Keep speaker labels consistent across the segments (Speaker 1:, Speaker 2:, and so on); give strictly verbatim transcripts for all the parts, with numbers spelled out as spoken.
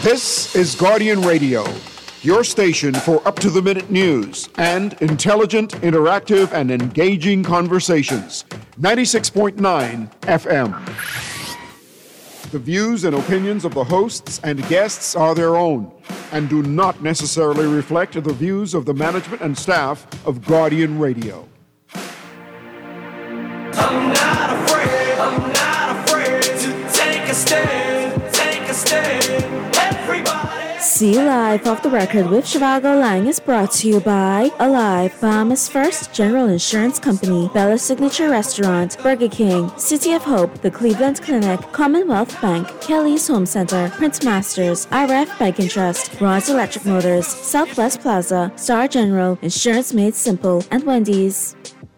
Speaker 1: This is Guardian Radio, your station for up-to-the-minute news and intelligent, interactive, and engaging conversations. ninety-six point nine F M. The views and opinions of the hosts and guests are their own and do not necessarily reflect the views of the management and staff of Guardian Radio.
Speaker 2: I'm not afraid, I'm not afraid to take a stand, take a stand, everybody.
Speaker 3: See Live Off the Record with Shivago Lang is brought to you by Alive, Bahamas First General Insurance Company, Bella Signature Restaurant, Burger King, City of Hope, the Cleveland Clinic, Commonwealth Bank, Kelly's Home Center, Prince Masters, I R F Bank and Trust, Ross Electric Motors, Southwest Plaza, Star General, Insurance Made Simple, and Wendy's.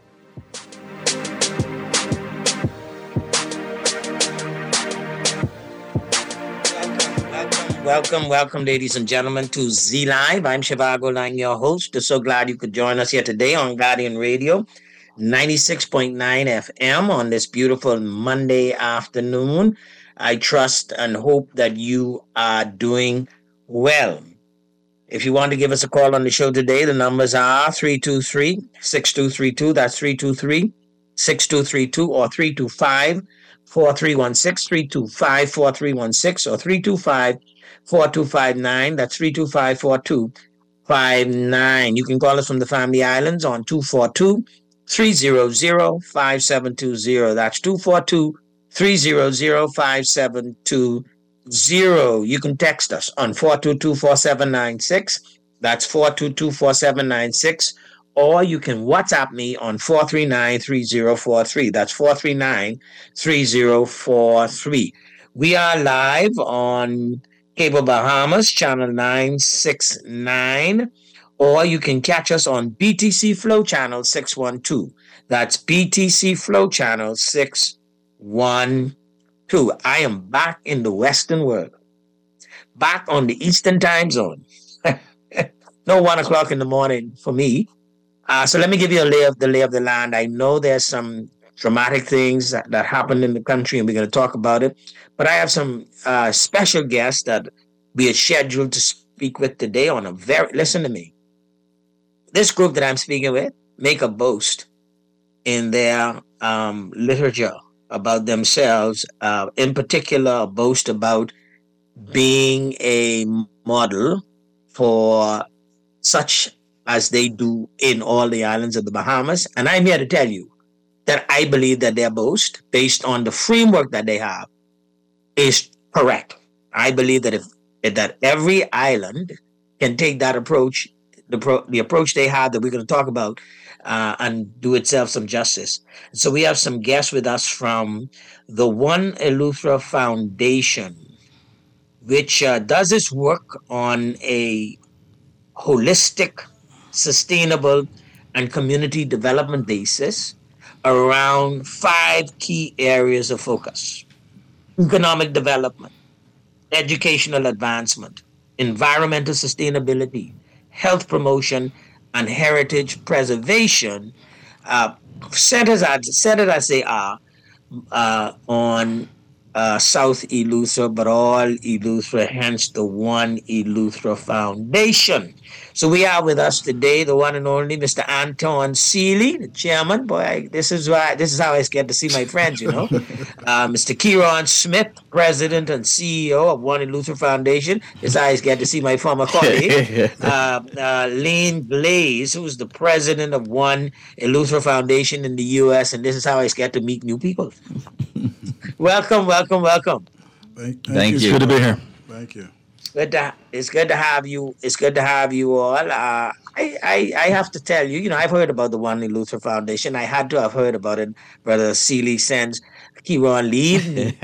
Speaker 4: Welcome, welcome, ladies and gentlemen, to Z Live. I'm Shivago Lang, your host. So glad you could join us here today on Guardian Radio, ninety-six point nine F M on this beautiful Monday afternoon. I trust and hope that you are doing well. If you want to give us a call on the show today, the numbers are three two three, six two three two. That's three two three, six two three two or three two five, four three one six, three two five, four three one six or three two five, four two five nine. That's three two five, four two five nine. You can call us from the Family Islands on two four two, three zero zero, five seven two zero. That's two four two, three zero zero, five seven two zero. You can text us on four two two, four seven nine six. That's four two two, four seven nine six. Or you can WhatsApp me on four three nine, three zero four three. That's four three nine, three zero four three. We are live on Cable Bahamas, channel nine six nine, or you can catch us on B T C Flow channel six one two. That's B T C Flow channel six one two. I am back in the Western world, back on the Eastern time zone. No one o'clock in the morning for me. Uh, so let me give you a lay of the lay of the land. I know there's some dramatic things that, that happened in the country, and we're going to talk about it. But I have some uh, special guests that we are scheduled to speak with today on a very, listen to me. This group that I'm speaking with make a boast in their um, literature about themselves, uh, in particular, a boast about being a model for such as they do in all the islands of the Bahamas. And I'm here to tell you that I believe that their boast, based on the framework that they have, is correct. I believe that if that every island can take that approach, the pro, the approach they have that we're going to talk about, uh, and do itself some justice. So we have some guests with us from the One Eleuthera Foundation, which uh, does its work on a holistic, sustainable, and community development basis around five key areas of focus: economic development, educational advancement, environmental sustainability, health promotion, and heritage preservation, uh, centered, as, centered as they are uh, on uh, South Eleuthera, but all Eleuthera, hence the One Eleuthera Foundation. So we are with us today, the one and only Mister Anton Seeley, the chairman. Boy, I, this is why this is how I get to see my friends, you know. uh, Mister Kieron Smith, president and C E O of One Eleuthera Foundation. This is how I get to see my former colleague. uh, uh, Lane Blaze, who's the president of One Eleuthera Foundation in the U S, and this is how I get to meet new people. Welcome, welcome, welcome.
Speaker 5: Thank, thank,
Speaker 6: thank
Speaker 5: you.
Speaker 6: you. It's good to be here.
Speaker 5: Thank you.
Speaker 4: Good to, it's good to have you. It's good to have you all. Uh, I, I I have to tell you, you know, I've heard about the One Eleuthera Foundation. I had to have heard about it. Brother Seeley sends Kieron leave me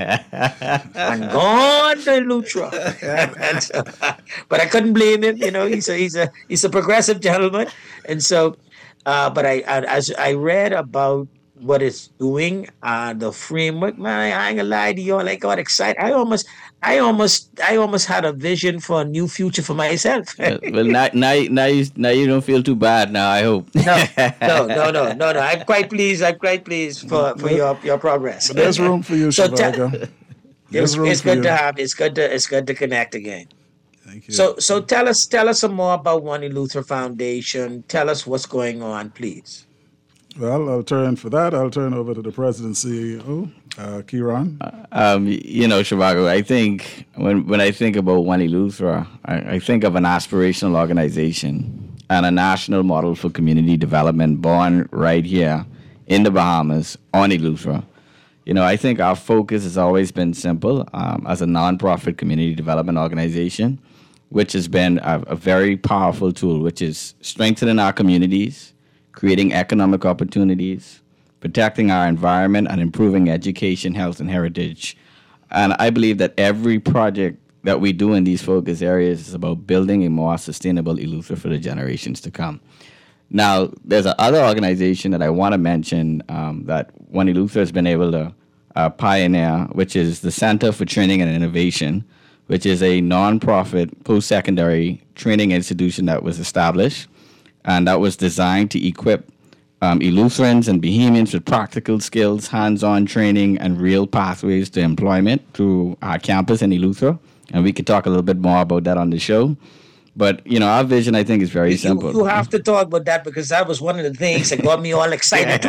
Speaker 4: and gone to Eleuthera. And so, but I couldn't blame him. You know, he's a he's a he's a progressive gentleman, and so. Uh, but I, I as I read about what it's doing, uh, the framework, man, I, I ain't gonna lie to you, I got excited. I almost, I almost, I almost had a vision for a new future for myself.
Speaker 6: well, now, now, now you, now you don't feel too bad. Now I hope.
Speaker 4: no, no, no, no, no, no. I'm quite pleased. I'm quite pleased for, for your, your progress.
Speaker 5: But there's room for you,
Speaker 4: So
Speaker 5: Shivago.
Speaker 4: It's, it's good to have. It's good to. It's good to connect again.
Speaker 5: Thank you.
Speaker 4: So, so tell us, tell us some more about Wani Luther Foundation. Tell us what's going on, please.
Speaker 5: Well, I'll turn for that. I'll turn over to the president C E O, uh, Kieran.
Speaker 6: Um, you know, Shivago, I think when when I think about Wani Luther, I, I think of an aspirational organization and a national model for community development born right here in the Bahamas on Eleuthera. You know, I think our focus has always been simple um, as a nonprofit community development organization, which has been a, a very powerful tool, which is strengthening our communities, creating economic opportunities, protecting our environment, and improving education, health, and heritage. And I believe that every project that we do in these focus areas is about building a more sustainable Eleuthera for the generations to come. Now, there's another organization that I want to mention um, that Wani Luther has been able to uh, pioneer, which is the Center for Training and Innovation, which is a nonprofit post-secondary training institution that was established, and that was designed to equip um, Eleutherans and Bahamians with practical skills, hands-on training, and real pathways to employment through our campus in Eleuthera. And we could talk a little bit more about that on the show. But, you know, our vision, I think, is very
Speaker 4: you,
Speaker 6: simple.
Speaker 4: You have to talk about that because that was one of the things that got me all excited,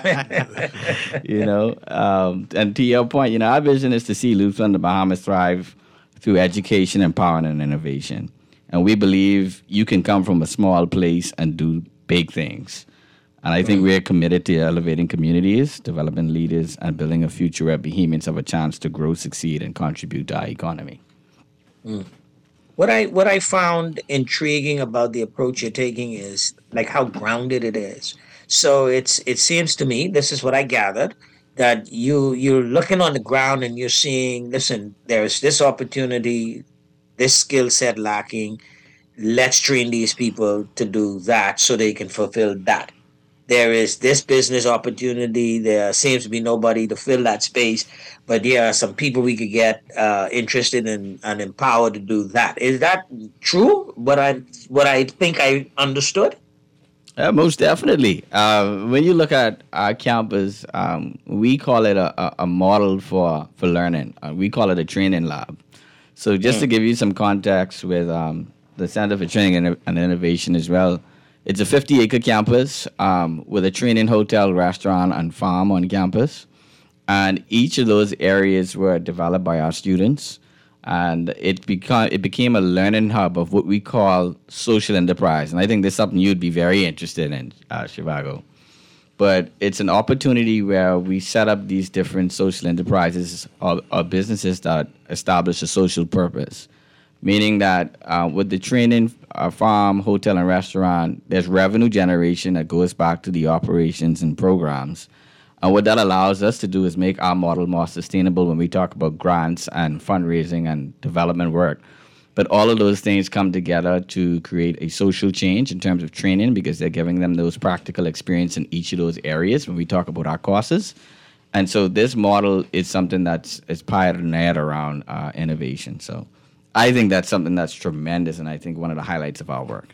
Speaker 4: too.
Speaker 6: you know, um, and to your point, you know, our vision is to see Eleuthera and the Bahamas thrive through education, empowerment, and innovation. And we believe you can come from a small place and do big things. And I think we're committed to elevating communities, developing leaders, and building a future where Bahamians have a chance to grow, succeed, and contribute to our economy.
Speaker 4: Mm. What I what I found intriguing about the approach you're taking is like how grounded it is. So it's it seems to me, this is what I gathered, that you you're looking on the ground and you're seeing, listen, there's this opportunity, this skill set lacking. Let's train these people to do that so they can fulfill that. There is this business opportunity. There seems to be nobody to fill that space, but there are some people we could get uh, interested in and empowered to do that. Is that true? What I what I think I understood?
Speaker 6: Uh, most definitely. Uh, when you look at our campus, um, we call it a, a, a model for for learning. Uh, we call it a training lab. So just mm. to give you some context with um, the Center for Training and, and Innovation as well. It's a fifty-acre campus um, with a training hotel, restaurant, and farm on campus. And each of those areas were developed by our students. And it, beca- it became a learning hub of what we call social enterprise. And I think this is something you'd be very interested in, uh, Shivago. But it's an opportunity where we set up these different social enterprises or, or businesses that establish a social purpose. Meaning that uh, with the training, uh, farm, hotel, and restaurant, there's revenue generation that goes back to the operations and programs. And what that allows us to do is make our model more sustainable when we talk about grants and fundraising and development work. But all of those things come together to create a social change in terms of training because they're giving them those practical experience in each of those areas when we talk about our courses. And so this model is something that's is pioneered around uh, innovation. So I think that's something that's tremendous, and I think one of the highlights of our work.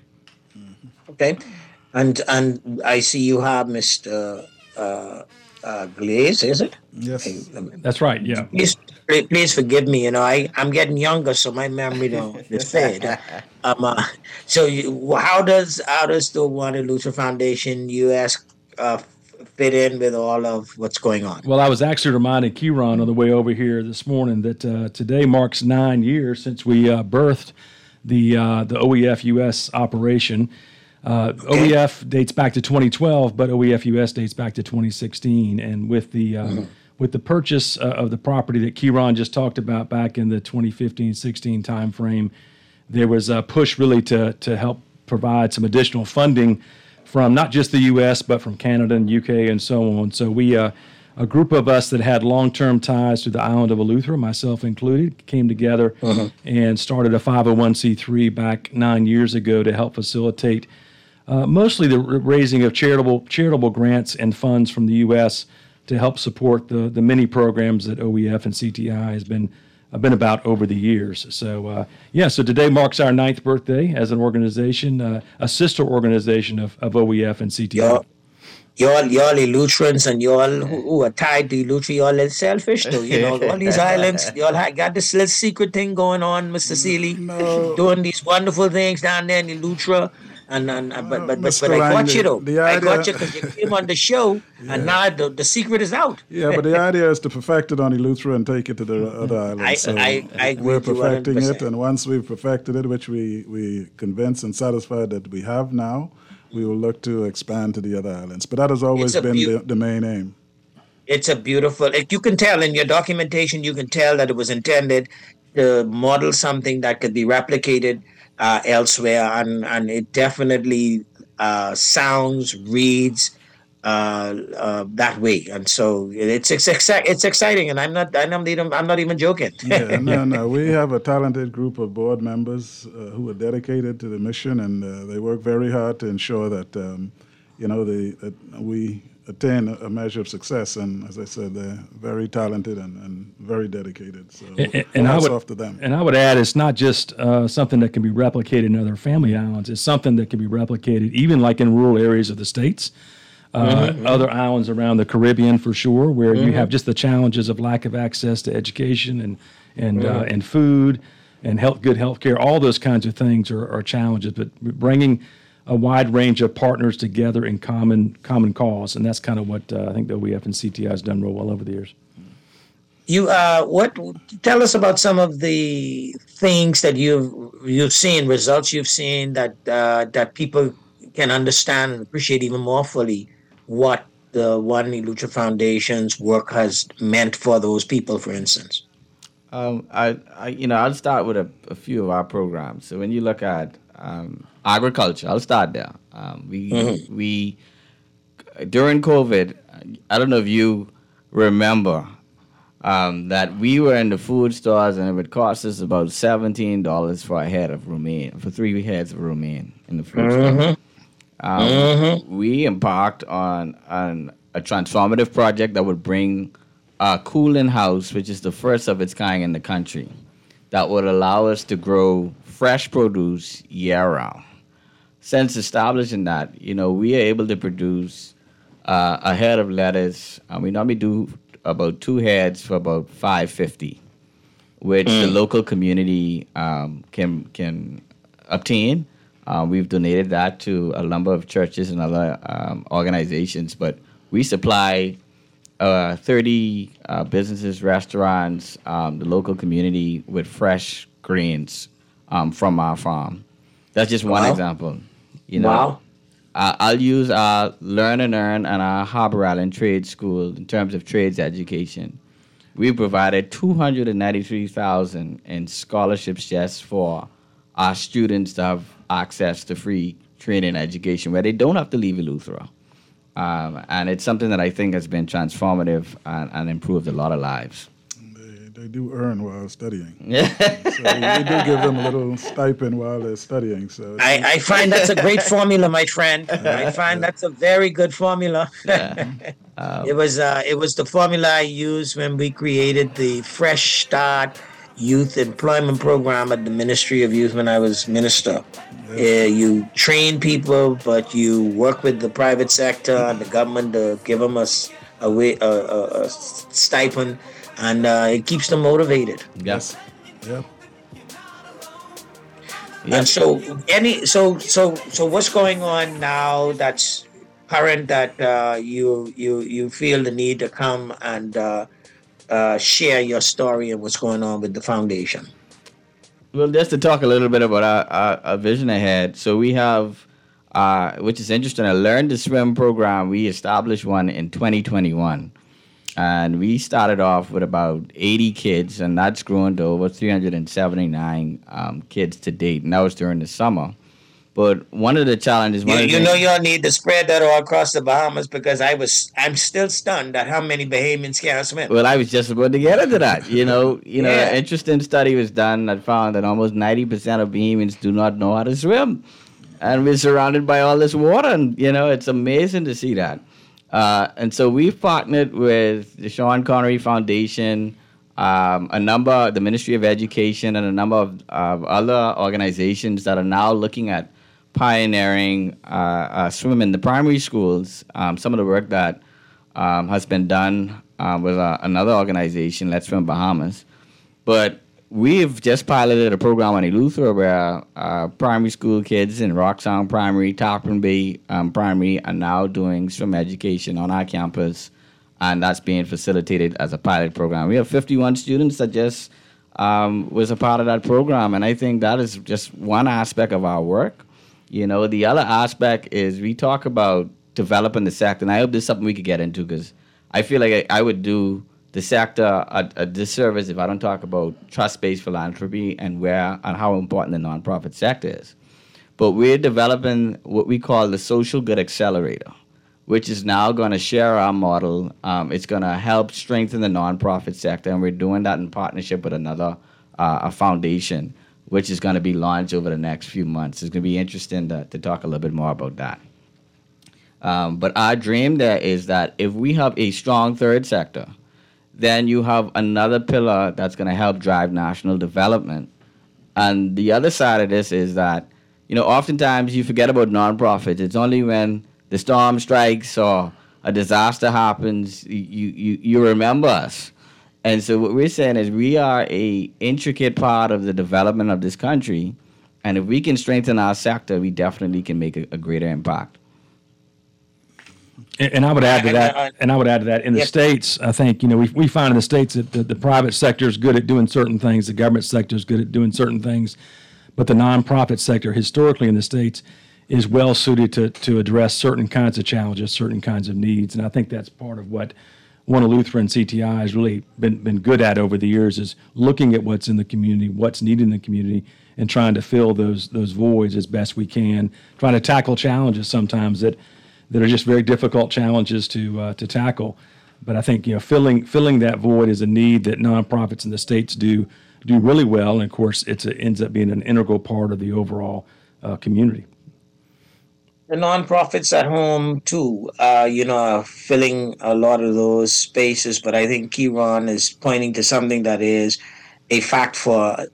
Speaker 4: Okay, and and I see you have Mister Uh, uh, Glaze, is it?
Speaker 5: Yes,
Speaker 7: that's right. Yeah.
Speaker 4: Please, please forgive me. You know, I I'm getting younger, so my memory don't is fade. Um, uh, so you, how does how does the Wani Luther Foundation U S uh, fit in with all of what's going on?
Speaker 7: Well, I was actually reminding Kieran on the way over here this morning that uh, today marks nine years since we uh, birthed the uh, the O E F U S operation. Uh, okay. O E F dates back to twenty twelve, but O E F U S dates back to twenty sixteen. And with the uh, mm-hmm. with the purchase uh, of the property that Kieran just talked about back in the twenty fifteen sixteen timeframe, there was a push really to to help provide some additional funding from not just the U S, but from Canada and U K and so on. So we, uh, a group of us that had long-term ties to the island of Eleuthera, myself included, came together uh-huh. and started a five oh one c three back nine years ago to help facilitate uh, mostly the raising of charitable charitable grants and funds from the U S to help support the, the many programs that O E F and C T I has been I've been about over the years. So, uh, yeah, so today marks our ninth birthday as an organization, uh, a sister organization of, of O E F and C T I.
Speaker 4: Y'all, y'all, y'all Eleutherians and y'all who, who are tied to Eleuthera, y'all little selfish though. You know, all these islands, y'all ha- got this little secret thing going on, Mister Seeley,
Speaker 5: No.
Speaker 4: doing these wonderful things down there in Eleuthera. And, and, and but but but,
Speaker 5: Mister
Speaker 4: but I got
Speaker 5: Lang,
Speaker 4: you though.
Speaker 5: the
Speaker 4: I got
Speaker 5: idea-
Speaker 4: you because you came on the show, and now the, the secret is out.
Speaker 5: Yeah, but the idea is to perfect it on Eleuthera and take it to the other islands.
Speaker 4: I-
Speaker 5: so
Speaker 4: I- I agree
Speaker 5: we're
Speaker 4: with you
Speaker 5: perfecting
Speaker 4: one hundred
Speaker 5: it,
Speaker 4: percent.
Speaker 5: and once we've perfected it, which we we convinced and satisfied that we have now, we will look to expand to the other islands. But that has always
Speaker 4: a
Speaker 5: been
Speaker 4: beau-
Speaker 5: the, the main aim.
Speaker 4: It's a beautiful. Like, you can tell in your documentation, you can tell that it was intended to model something that could be replicated uh, elsewhere, and and it definitely uh, sounds, reads uh, uh, that way, and so it's it's exci- it's exciting, and I'm not I'm not even I'm not even joking.
Speaker 5: Yeah, no, no. We have a talented group of board members uh, who are dedicated to the mission, and uh, they work very hard to ensure that um, you know the that we attain a, a measure of success. And as I said, they're very talented and, and very dedicated. So
Speaker 7: And, and I
Speaker 5: hats
Speaker 7: would,
Speaker 5: off to them.
Speaker 7: and I would add, it's not just uh, something that can be replicated in other family islands. It's something that can be replicated even like in rural areas of the states, uh, other islands around the Caribbean for sure, where you have just the challenges of lack of access to education and and uh, and food and health, good health care. All those kinds of things are, are challenges. But bringing a wide range of partners together in common common cause, and that's kind of what uh, I think the O E F and C T I has done real well over the years.
Speaker 4: You uh, what? Tell us about some of the things that you've you've seen, results you've seen that uh, that people can understand and appreciate even more fully what the One Eleuthera Foundation's work has meant for those people, for instance.
Speaker 6: Um, I, I, you know, I'll start with a, a few of our programs. So when you look at um, agriculture, I'll start there. Um, we,
Speaker 4: Mhm.
Speaker 6: we, during COVID, I don't know if you remember um, that we were in the food stores and it would cost us about seventeen dollars for a head of romaine, for three heads of romaine in the food store. Um, We embarked on, on a transformative project that would bring a cooling house, which is the first of its kind in the country, that would allow us to grow fresh produce year round. Since establishing that, you know, we are able to produce uh, a head of lettuce. Uh, we normally do about two heads for about five fifty, which the local community um, can can obtain. Uh, we've donated that to a number of churches and other um, organizations, but we supply uh, thirty uh, businesses, restaurants, um, the local community with fresh greens um, from our farm. That's just one
Speaker 4: Wow.
Speaker 6: example. You know,
Speaker 4: Wow.
Speaker 6: uh, I'll use our Learn and Earn and our Harbor Island Trade School in terms of trades education. We provided two hundred ninety-three thousand dollars in scholarships just for our students to have access to free training and education where they don't have to leave Eleuthera. Um, and it's something that I think has been transformative and, and improved a lot of lives.
Speaker 5: They, they do earn while studying.
Speaker 6: Yeah.
Speaker 5: So we do give them a little stipend while they're studying. So
Speaker 4: I, I find that's a great formula, my friend. I find that's a very good formula. it was uh, it was the formula I used when we created the Fresh Start Youth Employment Program at the Ministry of Youth when I was minister. Uh, you train people, but you work with the private sector and the government to give them a, s- a, way, a, a, a stipend, and uh, it keeps them motivated.
Speaker 6: Yes.
Speaker 5: yeah.
Speaker 4: And so any so so so what's going on now that's current that uh, you you you feel the need to come and uh, uh, share your story and what's going on with the foundation?
Speaker 6: Well, just to talk a little bit about our, our, our vision ahead. So we have, uh, which is interesting, a Learn to Swim program. We established one in twenty twenty-one. And we started off with about eighty kids, and that's grown to over three hundred seventy-nine um, kids to date. And that was during the summer. But one of the challenges...
Speaker 4: You,
Speaker 6: One of the
Speaker 4: you know
Speaker 6: things-
Speaker 4: y'all need to spread that all across the Bahamas because I was I'm still stunned at how many Bahamians can't swim.
Speaker 6: Well, I was just about to get into that. You know, you know,
Speaker 4: Yeah.
Speaker 6: an interesting study was done that found that almost ninety percent of Bahamians do not know how to swim. And we're surrounded by all this water, and, you know, it's amazing to see that. Uh, and so we've partnered with the Sean Connery Foundation, um, a number, the Ministry of Education, and a number of, of other organizations that are now looking at pioneering uh, uh, swim in the primary schools. Um, some of the work that um, has been done uh, with uh, another organization, Let's Swim Bahamas. But we've just piloted a program on Eleuthera where uh, primary school kids in Roxanne Primary, Tarpon Bay um, Primary are now doing swim education on our campus, and that's being facilitated as a pilot program. We have fifty-one students that just um, was a part of that program, and I think that is just one aspect of our work. You know, the other aspect is we talk about developing the sector, and I hope this is something we could get into because I feel like I, I would do the sector a, a disservice if I don't talk about trust-based philanthropy and where and how important the nonprofit sector is. But we're developing what we call the Social Good Accelerator, which is now going to share our model. Um, it's going to help strengthen the nonprofit sector, and we're doing that in partnership with another uh, a foundation, which is going to be launched over the next few months. It's going to be interesting to, to talk a little bit more about that. Um, but our dream there is that if we have a strong third sector, then you have another pillar that's going to help drive national development. And the other side of this is that, you know, oftentimes you forget about nonprofits. It's only when the storm strikes or a disaster happens, you, you, you remember us. And so what we're saying is we are a intricate part of the development of this country. And if we can strengthen our sector, we definitely can make a, a greater impact.
Speaker 7: And, and I would add to that, and I would add to that, in the
Speaker 4: Yep.
Speaker 7: States, I think, you know, we we find in the States that the, the private sector is good at doing certain things, the government sector is good at doing certain things, but the nonprofit sector historically in the States is well suited to to address certain kinds of challenges, certain kinds of needs. And I think that's part of what One Eleuthera and C T I has really been, been good at over the years, is looking at what's in the community, what's needed in the community, and trying to fill those those voids as best we can, trying to tackle challenges sometimes that that are just very difficult challenges to uh, to tackle. But I think, you know, filling filling that void is a need that nonprofits in the States do do really well, and of course, it's a, ends up being an integral part of the overall uh, community.
Speaker 4: The nonprofits at home too, uh, you know, are filling a lot of those spaces. But I think Kieran is pointing to something that is a fact for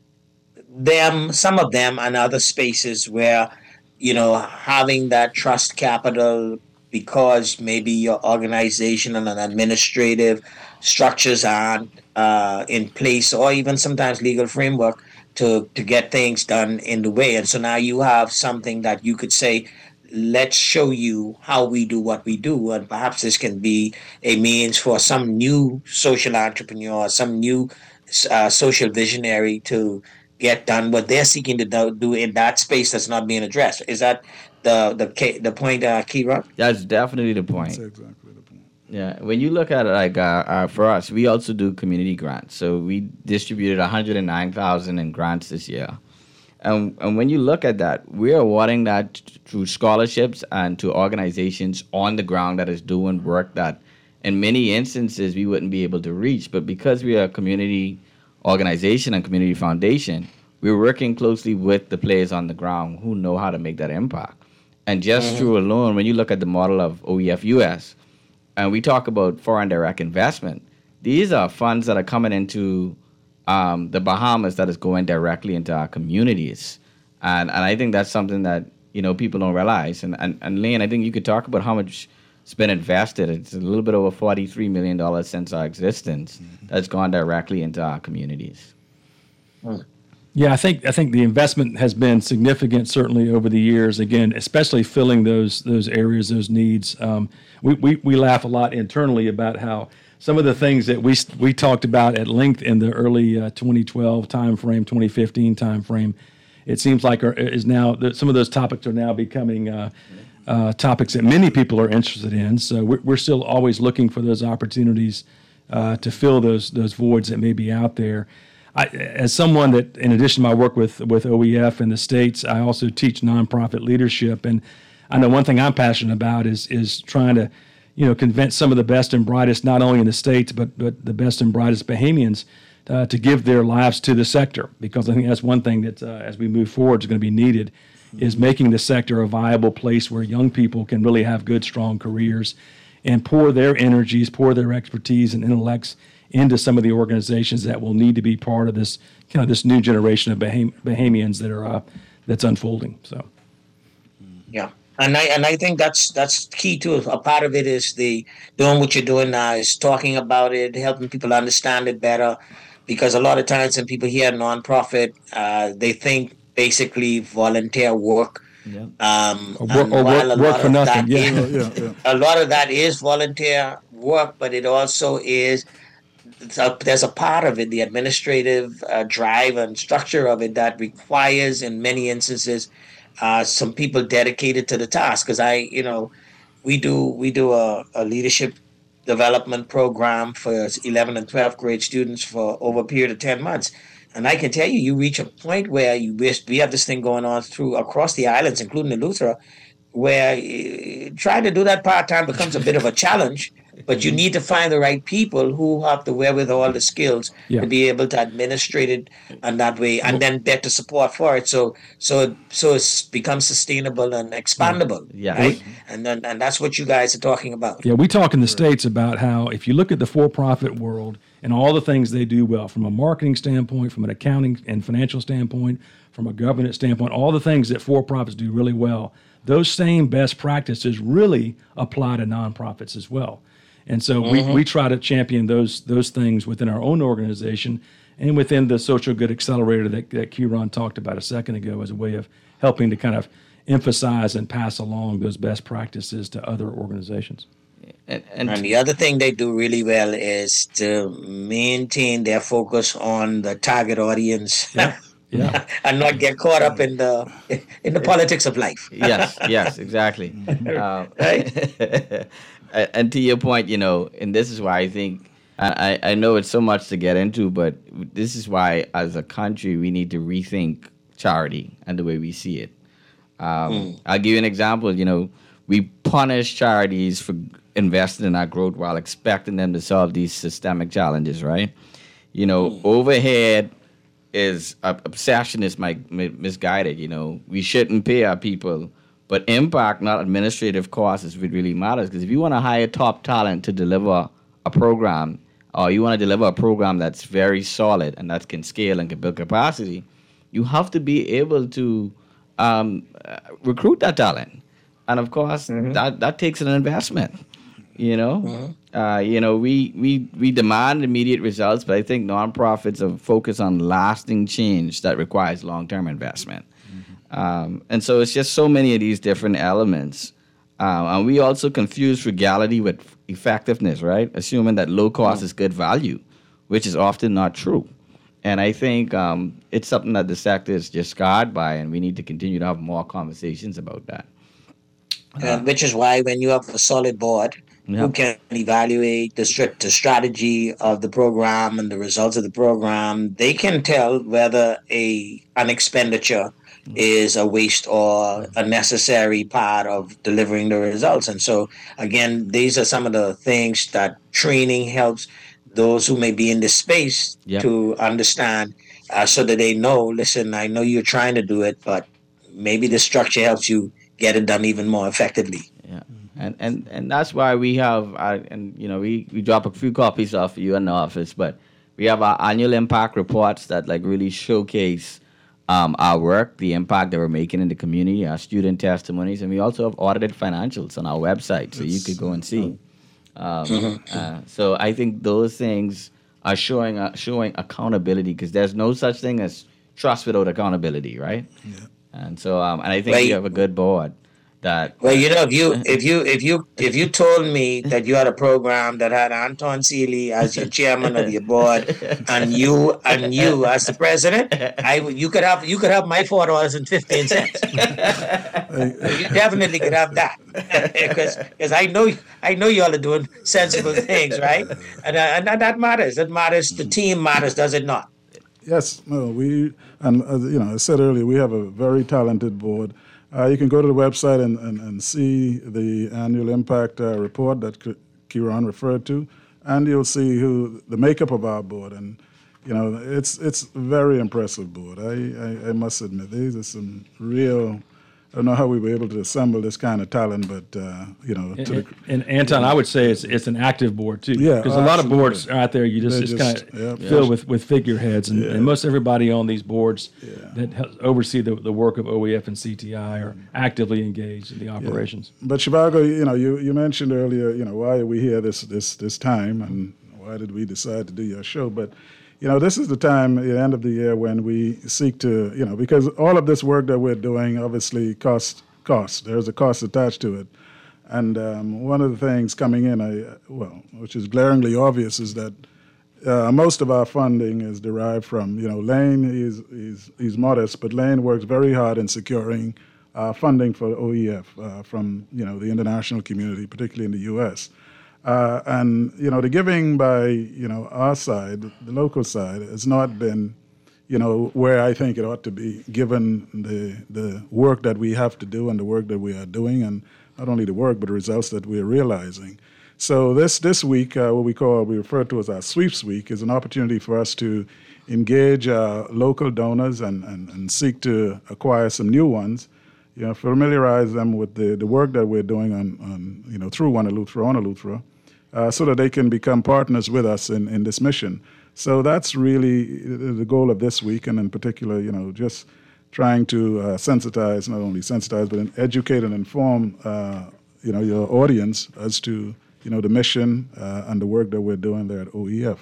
Speaker 4: them, some of them, and other spaces where, you know, having that trust capital because maybe your organization and an administrative structures aren't uh, in place, or even sometimes legal framework to, to get things done in the way. And so now you have something that you could say, let's show you how we do what we do. And perhaps this can be a means for some new social entrepreneur, some new uh, social visionary to get done what they're seeking to do, do in that space that's not being addressed. Is that the the ca- the point, uh, Kira?
Speaker 6: That's definitely the point.
Speaker 5: That's exactly the point.
Speaker 6: Yeah, when you look at it, like uh, uh, for us, we also do community grants. So we distributed one hundred nine thousand in grants this year. And, and when you look at that, we're awarding that t- through scholarships and to organizations on the ground that is doing work that in many instances we wouldn't be able to reach. But because we are a community organization and community foundation, we're working closely with the players on the ground who know how to make that impact. And just mm-hmm. through alone, when you look at the model of O E F U S, and we talk about foreign direct investment, these are funds that are coming into um, the Bahamas that is going directly into our communities. And and I think that's something that, you know, people don't realize. And, and, and Lane, I think you could talk about how much it's been invested. It's a little bit over forty-three million dollars since our existence mm-hmm. that's gone directly into our communities.
Speaker 7: Mm. Yeah, I think I think the investment has been significant, certainly over the years. Again, especially filling those those areas, those needs. Um, we, we we laugh a lot internally about how some of the things that we we talked about at length in the early uh, twenty twelve timeframe, twenty fifteen timeframe, it seems like are, is now some of those topics are now becoming uh, uh, topics that many people are interested in. So we're, we're still always looking for those opportunities uh, to fill those those voids that may be out there. I, as someone that, in addition to my work with, with O E F in the States, I also teach nonprofit leadership. And I know one thing I'm passionate about is is trying to, you know, convince some of the best and brightest, not only in the States, but, but the best and brightest Bahamians uh, to give their lives to the sector. Because I think that's one thing that, uh, as we move forward, is going to be needed, is making the sector a viable place where young people can really have good, strong careers and pour their energies, pour their expertise and intellects into some of the organizations that will need to be part of this kind of this new generation of Baham- Bahamians that are uh, that's unfolding. So,
Speaker 4: Yeah. And I and I think that's that's key too. A part of it is the doing what you're doing now is talking about it, helping people understand it better. Because a lot of times when people hear nonprofit, uh, they think basically volunteer work.
Speaker 6: Yeah.
Speaker 4: Um,
Speaker 7: Or work,
Speaker 4: and
Speaker 7: or
Speaker 4: while
Speaker 7: work,
Speaker 4: a
Speaker 7: work
Speaker 4: lot
Speaker 7: for
Speaker 4: of
Speaker 7: nothing.
Speaker 4: that
Speaker 7: Yeah.
Speaker 4: is
Speaker 5: Yeah, yeah.
Speaker 4: a lot of that is volunteer work, but it also is so there's a part of it, the administrative uh, drive and structure of it that requires, in many instances, uh, some people dedicated to the task. Because I, you know, we do we do a, a leadership development program for eleventh and twelfth grade students for over a period of ten months. And I can tell you, you reach a point where you wish we have this thing going on through across the islands, including Eleuthera, where uh, trying to do that part time becomes a bit of a challenge. But you need to find the right people who have the wherewithal, the skills
Speaker 7: Yeah.
Speaker 4: to be able to administrate it in that way, and then get the support for it. So, so, so it's becomes sustainable and expandable,
Speaker 6: Yeah.
Speaker 4: right? And then, and that's what you guys are talking about.
Speaker 7: Yeah, we talk in the States about how if you look at the for-profit world and all the things they do well, from a marketing standpoint, from an accounting and financial standpoint, from a governance standpoint, all the things that for-profits do really well, those same best practices really apply to nonprofits as well. And so we, we try to champion those those things within our own organization and within the social good accelerator that, that Kieran talked about a second ago as a way of helping to kind of emphasize and pass along those best practices to other organizations.
Speaker 6: And, and
Speaker 4: And the other thing they do really well is to maintain their focus on the target audience.
Speaker 7: Yeah.
Speaker 4: And not get caught up in the in the politics of life.
Speaker 6: yes, yes, exactly. Um,
Speaker 4: Right?
Speaker 6: and to your point, you know, and this is why I think I, I know it's so much to get into, but this is why, as a country, we need to rethink charity and the way we see it. Um, I'll give you an example. You know, we punish charities for investing in our growth while expecting them to solve these systemic challenges, right? You know, overhead is uh, obsession is my, mi- misguided. You know, we shouldn't pay our people, but impact, not administrative costs, is what really matters. Because if you want to hire top talent to deliver a program, or you want to deliver a program that's very solid and that can scale and can build capacity, you have to be able to um, uh, recruit that talent. And of course, that, that takes an investment. You know, uh, you know, we, we we demand immediate results, but I think nonprofits are focused on lasting change that requires long-term investment. Um, and so it's just so many of these different elements. Um, and we also confuse frugality with effectiveness, right? Assuming that low cost is good value, which is often not true. And I think um, it's something that the sector is just scarred by, and we need to continue to have more conversations about that.
Speaker 4: And which is why when you have a solid board
Speaker 6: Yeah.
Speaker 4: who can evaluate the, str- the strategy of the program and the results of the program, they can tell whether a an expenditure is a waste or a necessary part of delivering the results. And so, again, these are some of the things that training helps those who may be in this space
Speaker 6: Yeah.
Speaker 4: to understand, uh, so that they know, listen, I know you're trying to do it, but maybe the structure helps you get it done even more effectively.
Speaker 6: Yeah, and and and that's why we have, uh, and you know, we we drop a few copies off for you in the office, but we have our annual impact reports that like really showcase um, our work, the impact that we're making in the community, our student testimonies, and we also have audited financials on our website, so you could go and see. Um, uh, so I think those things are showing uh, showing accountability, because there's no such thing as trust without accountability, right? Yeah. And so, um, and I think
Speaker 4: Right.
Speaker 6: you have a good board that.
Speaker 4: Well, you know, if you if you if you if you told me that you had a program that had Anton Seeley as your chairman of your board, and you and you as the president, I would- you could have you could have my four dollars and fifteen cents. You definitely could have that, because because I know I know y'all are doing sensible things, right? And uh, and that- that matters. That matters. The team matters, does it not?
Speaker 5: Yes, no, we, and uh, you know, I said earlier, we have a very talented board. Uh, you can go to the website and, and, and see the annual impact uh, report that K- Kieran referred to, and you'll see who the makeup of our board. And you know, it's it's a very impressive board. I, I, I must admit, these are some real I don't know how we were able to assemble this kind of talent, but uh, you know.
Speaker 7: And,
Speaker 5: to the,
Speaker 7: and Anton, I would say it's it's an active board too.
Speaker 5: Yeah,
Speaker 7: because a lot of
Speaker 5: absolutely.
Speaker 7: boards are out there, you just
Speaker 5: They
Speaker 7: it's
Speaker 5: just-
Speaker 7: kind of
Speaker 5: yep.
Speaker 7: filled
Speaker 5: Yeah.
Speaker 7: with, with figureheads, and,
Speaker 5: Yeah.
Speaker 7: and most everybody on these boards
Speaker 5: Yeah.
Speaker 7: that hel- oversee the, the work of O E F and C T I are actively engaged in the operations.
Speaker 5: But Shivago, you know, you, you mentioned earlier, you know, why are we here this this this time, and why did we decide to do your show? But you know, this is the time at the end of the year when we seek to, you know, because all of this work that we're doing obviously costs costs. There's a cost attached to it. And um, one of the things coming in, I, well, which is glaringly obvious, is that uh, most of our funding is derived from, you know, Lane is he's, he's modest, but Lane works very hard in securing uh, funding for O E F uh, from, you know, the international community, particularly in the U S. Uh, and, you know, the giving by, you know, our side, the local side, has not been, you know, where I think it ought to be, given the the work that we have to do and the work that we are doing, and not only the work, but the results that we are realizing. So this this week, uh, what we call, we refer to as our Sweeps Week, is an opportunity for us to engage uh, local donors and, and, and seek to acquire some new ones, you know, familiarize them with the, the work that we're doing on, on you know, through One Eleuthera, on Eleuthera, uh, so that they can become partners with us in, in this mission. So that's really the goal of this week, and in particular, you know, just trying to uh, sensitize, not only sensitize, but educate and inform, uh, you know, your audience as to, you know, the mission uh, and the work that we're doing there at O E F.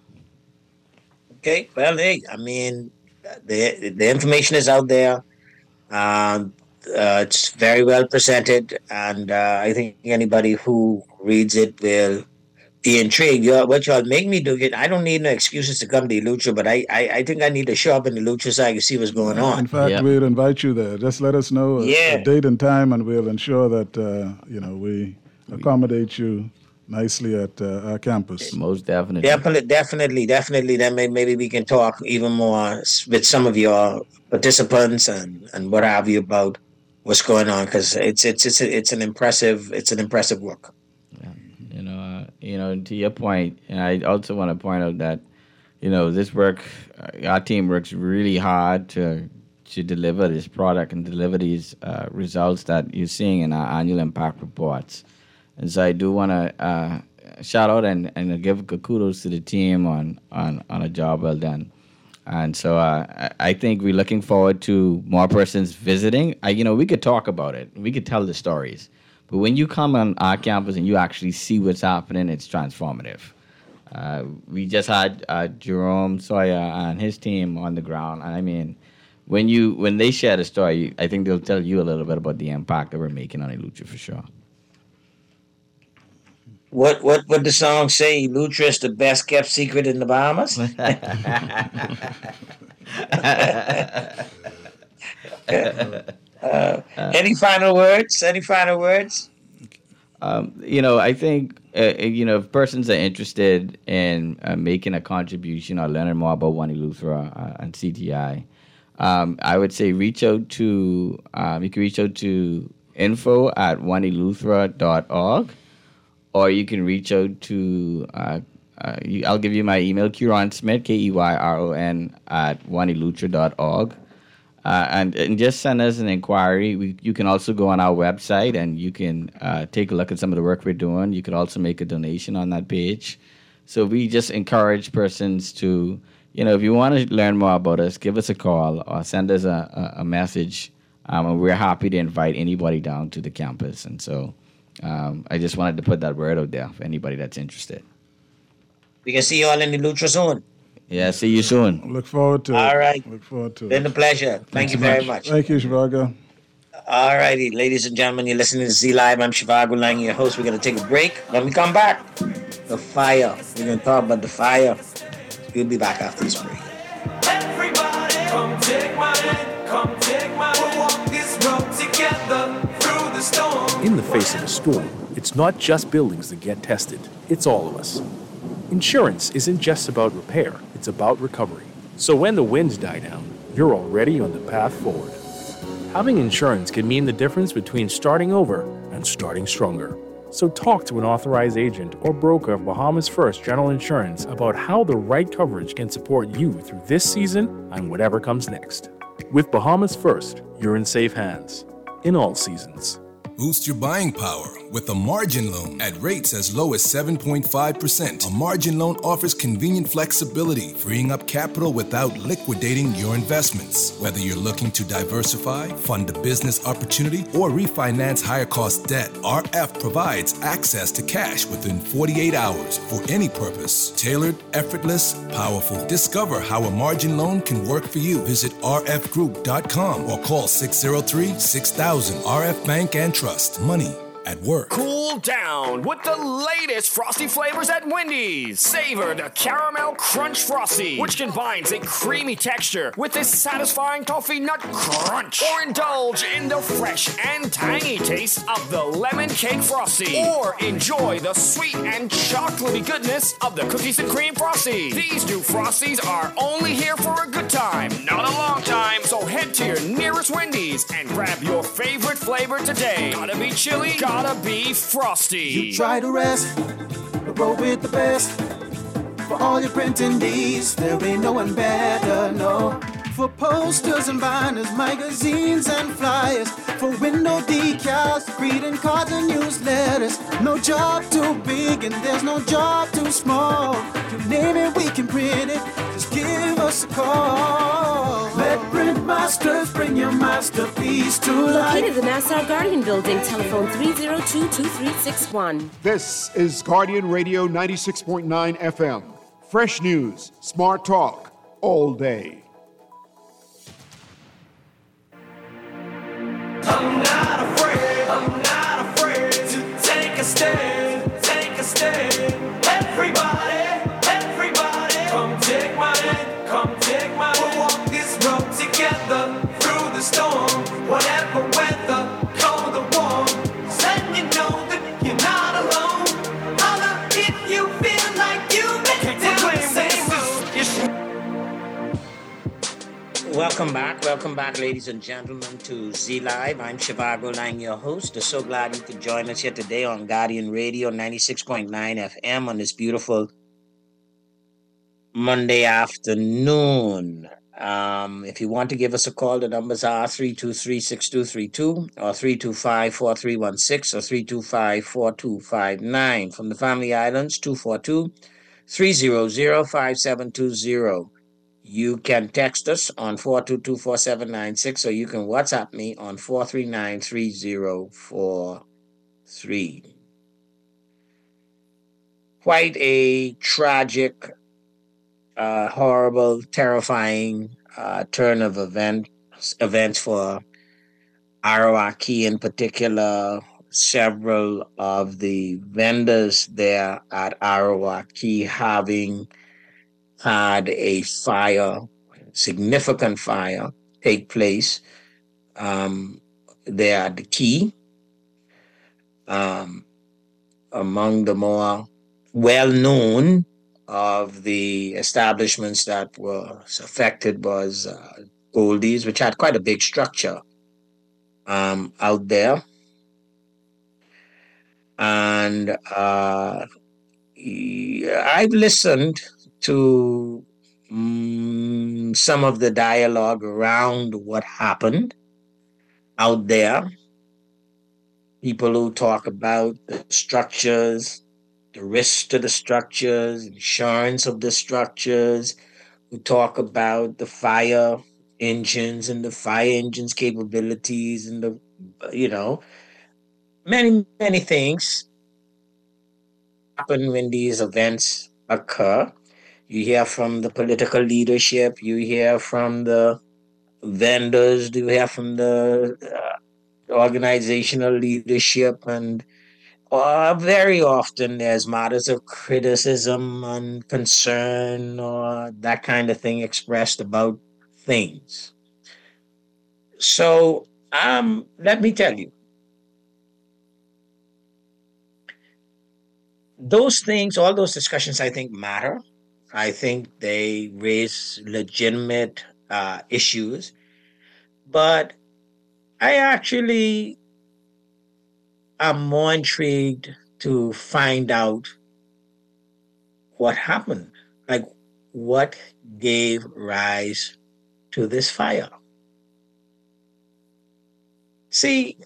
Speaker 4: Okay, well, hey, I mean, the the information is out there. Um, uh, it's very well presented, and uh, I think anybody who reads it will be intrigued. You're, what y'all make me do, I don't need no excuses to come to Eleuthera, but I, I, I think I need to show up in Eleuthera so I can see what's going
Speaker 5: In
Speaker 4: on.
Speaker 5: fact,
Speaker 6: Yeah.
Speaker 5: we'll invite you there. Just let us know a,
Speaker 4: Yeah.
Speaker 5: a date and time, and we'll ensure that, uh, you know, we accommodate you nicely at uh, our campus.
Speaker 6: Most definitely.
Speaker 4: Definitely, definitely, definitely. Then may, maybe we can talk even more s- with some of your participants and, and what have you about what's going on, because it's it's it's it's an impressive it's an impressive work.
Speaker 6: You know, uh, you know, to your point, and I also want to point out that, you know, this work, uh, our team works really hard to to deliver this product and deliver these uh, results that you're seeing in our annual impact reports. And so I do want to uh, shout out and, and give kudos to the team on, on, on a job well done. And so uh, I I think we're looking forward to more persons visiting. I, you know, we could talk about it. We could tell the stories. But when you come on our campus and you actually see what's happening, it's transformative. Uh, we just had uh, Jerome Sawyer and his team on the ground. And I mean, when you when they share the story, I think they'll tell you a little bit about the impact that we're making on Eleuthera for sure.
Speaker 4: What what would the song say? Eleuthera is the best kept secret in the Bahamas. uh, any final words? Any final words?
Speaker 6: Um, you know, I think, uh, you know, if persons are interested in uh, making a contribution or learning more about One Eleuthera uh, and C T I, um, I would say reach out to, um, you can reach out to info at one eleuthera dot org, or you can reach out to, uh, uh, you, I'll give you my email, Keyron Smith, K E Y R O N, at one eleuthera dot org. Uh, and, and just send us an inquiry. We, you can also go on our website and you can uh, take a look at some of the work we're doing. You could also make a donation on that page. So we just encourage persons to, you know, if you want to learn more about us, give us a call or send us a, a, a message. Um, and we're happy to invite anybody down to the campus. And so um, I just wanted to put that word out there for anybody that's interested.
Speaker 4: We can see you all in the Eleuthera soon.
Speaker 6: Yeah, see you soon.
Speaker 5: Look forward to it.
Speaker 4: All right.
Speaker 5: Look forward to
Speaker 4: Been
Speaker 5: it.
Speaker 4: a pleasure. Thank you very much.
Speaker 5: Thank you, Shivago.
Speaker 4: All righty, ladies and gentlemen, you're listening to Z Live. I'm Shivago Lang, your host. We're going to take a break. When we come back, the fire. We're going to talk about the fire. We'll be back after this break.
Speaker 2: Everybody, come take my hand, come take my hand. We'll walk this road together through the storm.
Speaker 8: In the face of a storm, it's not just buildings that get tested, it's all of us. Insurance isn't just about repair, it's about recovery. So when the winds die down, you're already on the path forward. Having insurance can mean the difference between starting over and starting stronger. So talk to an authorized agent or broker of Bahamas First General Insurance about how the right coverage can support you through this season and whatever comes next. With Bahamas First, you're in safe hands. in all seasons.
Speaker 9: Boost your buying power with a margin loan at rates as low as seven point five percent. A margin loan offers convenient flexibility, freeing up capital without liquidating your investments. Whether you're looking to diversify, fund a business opportunity, or refinance higher cost debt, R F provides access to cash within forty-eight hours for any purpose. Tailored, effortless, powerful. Discover how a margin loan can work for you. Visit r f group dot com or call six zero three, six thousand. R F Bank and Trust. Money at work.
Speaker 10: Cool down with the latest Frosty flavors at Wendy's. Savor the Caramel Crunch Frosty, which combines a creamy texture with a satisfying toffee nut crunch. Or indulge in the fresh and tangy taste of the Lemon Cake Frosty. Or enjoy the sweet and chocolatey goodness of the Cookies and Cream Frosty. These new Frosties are only here for a good time, not a long time. So head to your nearest Wendy's and grab your favorite flavor today. Gotta be chili, gotta be frosty.
Speaker 2: You try to rest, but roll with the best. For all your printing needs, there ain't no one better, no. For posters and banners, magazines and flyers. For window decals, greeting cards and newsletters. No job too big and there's no job too small. You name it, we can print it. Just give us a call. Let Print Masters bring your masterpiece to life.
Speaker 11: Located in the Nassau Guardian Building, telephone three zero two, two three six one.
Speaker 1: This is Guardian Radio ninety-six point nine F M. Fresh news, smart talk, all day.
Speaker 2: I'm not afraid, I'm not afraid to take a stand, take a stand. Everybody, everybody, come take my hand, come take my hand. We'll walk this road together through the storm, whatever weather, cold or warm. Letting you know that you're not alone. Holler if you feel like you make it down the same road.
Speaker 4: Welcome back, welcome back, ladies and gentlemen, to Z Live. I'm Shivago Lang, your host. So glad you could join us here today on Guardian Radio ninety-six point nine F M on this beautiful Monday afternoon. Um, if you want to give us a call, the numbers are three two three, six two three two or three two five, four three one six or three two five, four two five nine. From the Family Islands, two four two, three zero zero, five seven two zero. You can text us on four two two, four seven nine six, or you can WhatsApp me on four three nine, three zero four three. Quite a tragic, uh, horrible, terrifying uh, turn of event, events for Arawaki in particular. Several of the vendors there at Arawaki having had a fire, significant fire, take place um, there at the Key. Um, among the more well-known of the establishments that were affected was uh, Goldie's, which had quite a big structure um, out there. And uh, I've listened to um, some of the dialogue around what happened out there. People who talk about the structures, the risks to the structures, insurance of the structures, who talk about the fire engines and the fire engines capabilities and the, you know, many, many things happen when these events occur. You hear from the political leadership, you hear from the vendors, you hear from the uh, organizational leadership, and uh, very often there's matters of criticism and concern or that kind of thing expressed about things. So um, let me tell you, those things, all those discussions, I think matter. I think they raise legitimate uh, issues, but I actually am more intrigued to find out what happened, like what gave rise to this fire. See,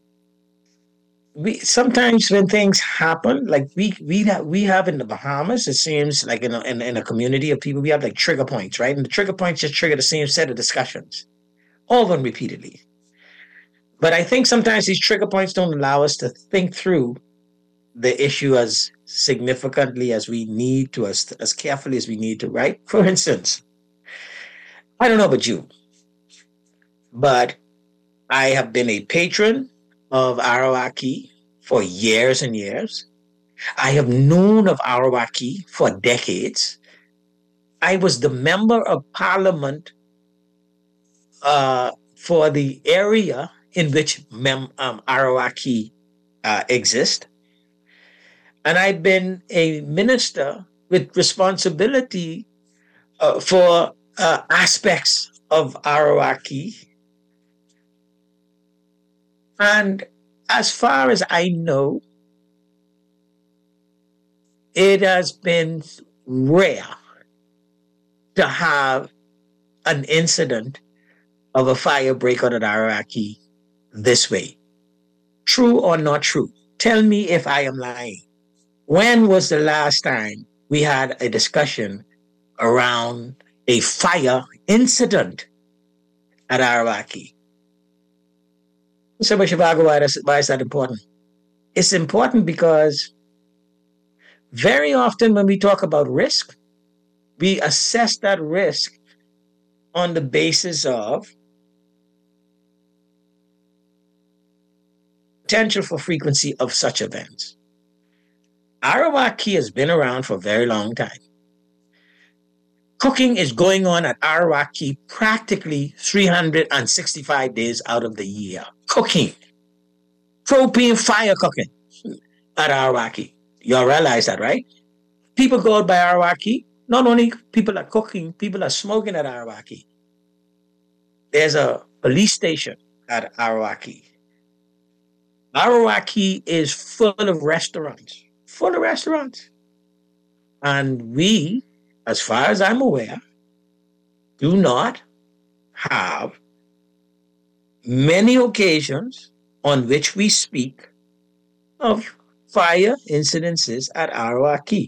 Speaker 4: we sometimes when things happen, like we we have we have in the Bahamas, it seems like in a, in, in a community of people, we have like trigger points, right? And the trigger points just trigger the same set of discussions, all of them repeatedly. But I think sometimes these trigger points don't allow us to think through the issue as significantly as we need to, as as carefully as we need to, right? For instance, I don't know about you, but I have been a patron of Arawaki for years and years. I have known of Arawaki for decades. I was the member of parliament uh, for the area in which Mem, um, Arawaki uh, exist. And I've been a minister with responsibility uh, for uh, aspects of Arawaki. And as far as I know, it has been rare to have an incident of a fire break out at Arawaki this way. True or not true? Tell me if I am lying. When was the last time we had a discussion around a fire incident at Arawaki? So, Shivago, why, why is that important? It's important because very often when we talk about risk, we assess that risk on the basis of potential for frequency of such events. Arawaki has been around for a very long time. Cooking is going on at Arawaki practically three hundred sixty-five days out of the year. Cooking. Propane fire cooking at Arawaki. You all realize that, right? People go out by Arawaki. Not only people are cooking, people are smoking at Arawaki. There's a police station at Arawaki. Arawaki is full of restaurants. Full of restaurants. And we, as far as I'm aware, do not have many occasions on which we speak of fire incidences at Arawaki.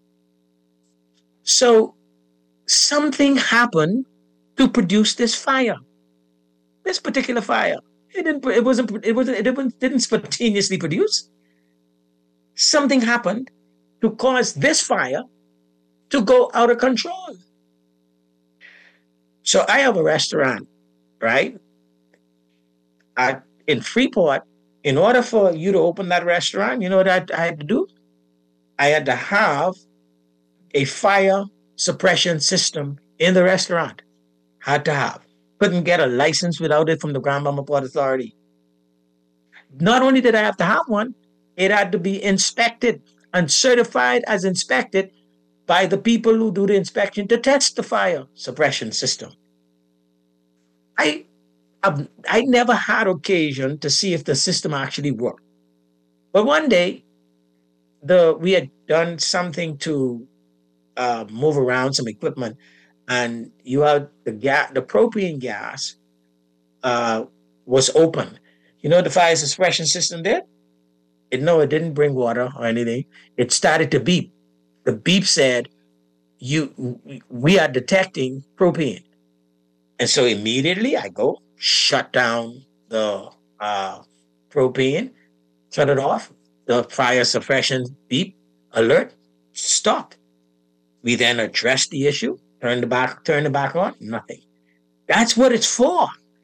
Speaker 4: So something happened to produce this fire, this particular fire. It didn't. It wasn't. It wasn't. It didn't, didn't spontaneously produce. Something happened to cause this fire to go out of control. So I have a restaurant, right? I, in Freeport. In order for you to open that restaurant, you know what I, I had to do? I had to have a fire suppression system in the restaurant. Had to have. Couldn't get a license without it from the Grand Bahama Port Authority. Not only did I have to have one, it had to be inspected and certified as inspected by the people who do the inspection to test the fire suppression system. I I've, I never had occasion to see if the system actually worked. But one day, the we had done something to uh, move around some equipment, and you had the gas, the propane gas uh, was open. You know the fire suppression system did? It no, it didn't bring water or anything. It started to beep. The beep said, "You, we are detecting propane," and so immediately I go. Shut down the uh, propane, shut it off. The fire suppression beep alert stopped. We then addressed the issue, turned the back, turned it back on. Nothing. That's what it's for.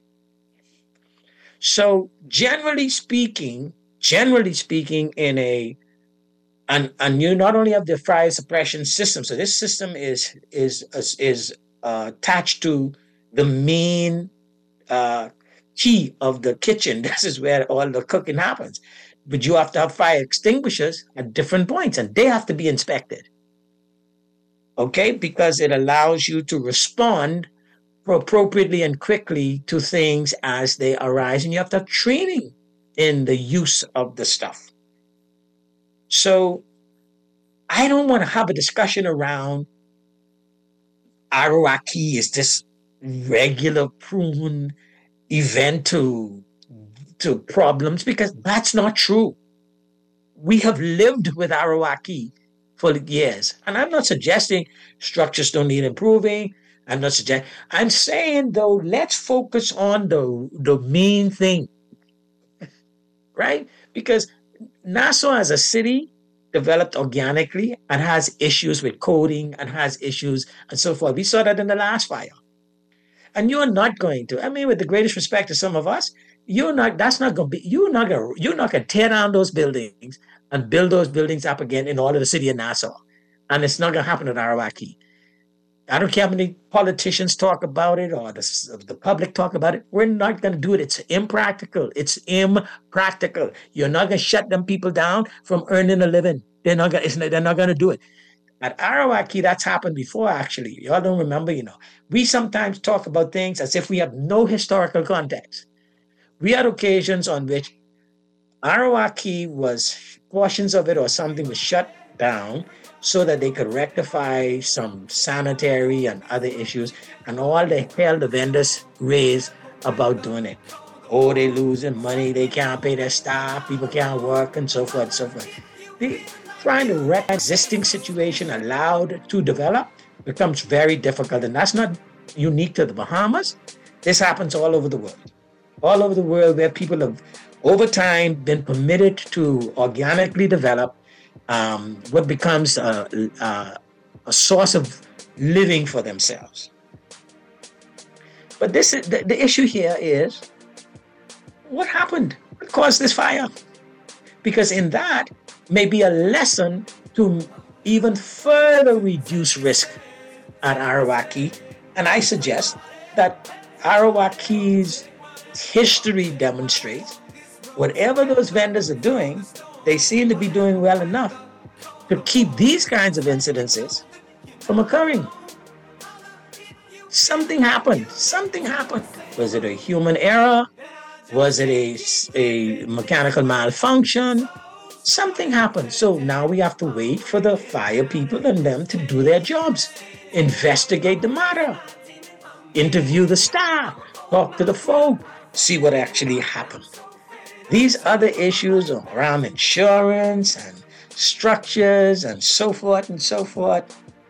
Speaker 4: So generally speaking, generally speaking, in a and and you not only have the fire suppression system. So this system is is is, is uh, attached to the main. Uh, key of the kitchen. This is where all the cooking happens. But you have to have fire extinguishers at different points, and they have to be inspected. Okay? Because it allows you to respond appropriately and quickly to things as they arise, and you have to have training in the use of the stuff. So I don't want to have a discussion around Arawaki is this regular prune event to to problems, because that's not true. We have lived with Arawaki for years. And I'm not suggesting structures don't need improving. I'm not suggesting. I'm saying, though, let's focus on the, the main thing, right? Because Nassau as a city developed organically and has issues with coding and has issues and so forth. We saw that in the last fire. And you're not going to, I mean, with the greatest respect to some of us, you're not, that's not going to be, you're not going to, you're not going to tear down those buildings and build those buildings up again in all of the city of Nassau. And it's not going to happen at Arawaki. I don't care how many politicians talk about it or the, the public talk about it. We're not going to do it. It's impractical. It's impractical. You're not going to shut them people down from earning a living. They're not going. They're not going to do it. At Arawaki, that's happened before. Actually, y'all don't remember. You know, we sometimes talk about things as if we have no historical context. We had occasions on which Arawaki was portions of it or something was shut down so that they could rectify some sanitary and other issues, and all the hell the vendors raised about doing it. Oh, they losing money, they can't pay their staff, people can't work, and so forth and so forth. They, trying to wreck an existing situation allowed to develop becomes very difficult, and that's not unique to the Bahamas. This happens all over the world. All over the world where people have, over time, been permitted to organically develop Um, what becomes a, a, a source of living for themselves. But this is, the, the issue here is, what happened? What caused this fire? Because in that may be a lesson to even further reduce risk at Arawaki. And I suggest that Arawaki's history demonstrates whatever those vendors are doing, they seem to be doing well enough to keep these kinds of incidences from occurring. Something happened. Something happened. Was it a human error? Was it a, a mechanical malfunction? Something happened. So now we have to wait for the fire people and them to do their jobs. Investigate the matter. Interview the staff. Talk to the folk. See what actually happened. These other issues around insurance and structures and so forth and so forth.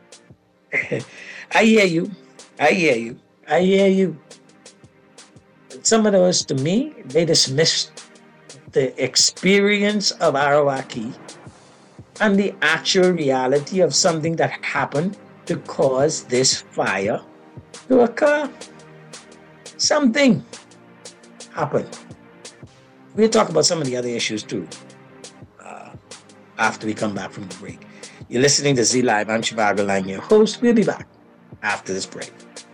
Speaker 4: I hear you. I hear you. I hear you. Some of those, to me, they dismiss the experience of Arawaki and the actual reality of something that happened to cause this fire to occur. Something happened. We'll talk about some of the other issues too uh, after we come back from the break. You're listening to Z Live. I'm Shivago Lang, your host. We'll be back after this break.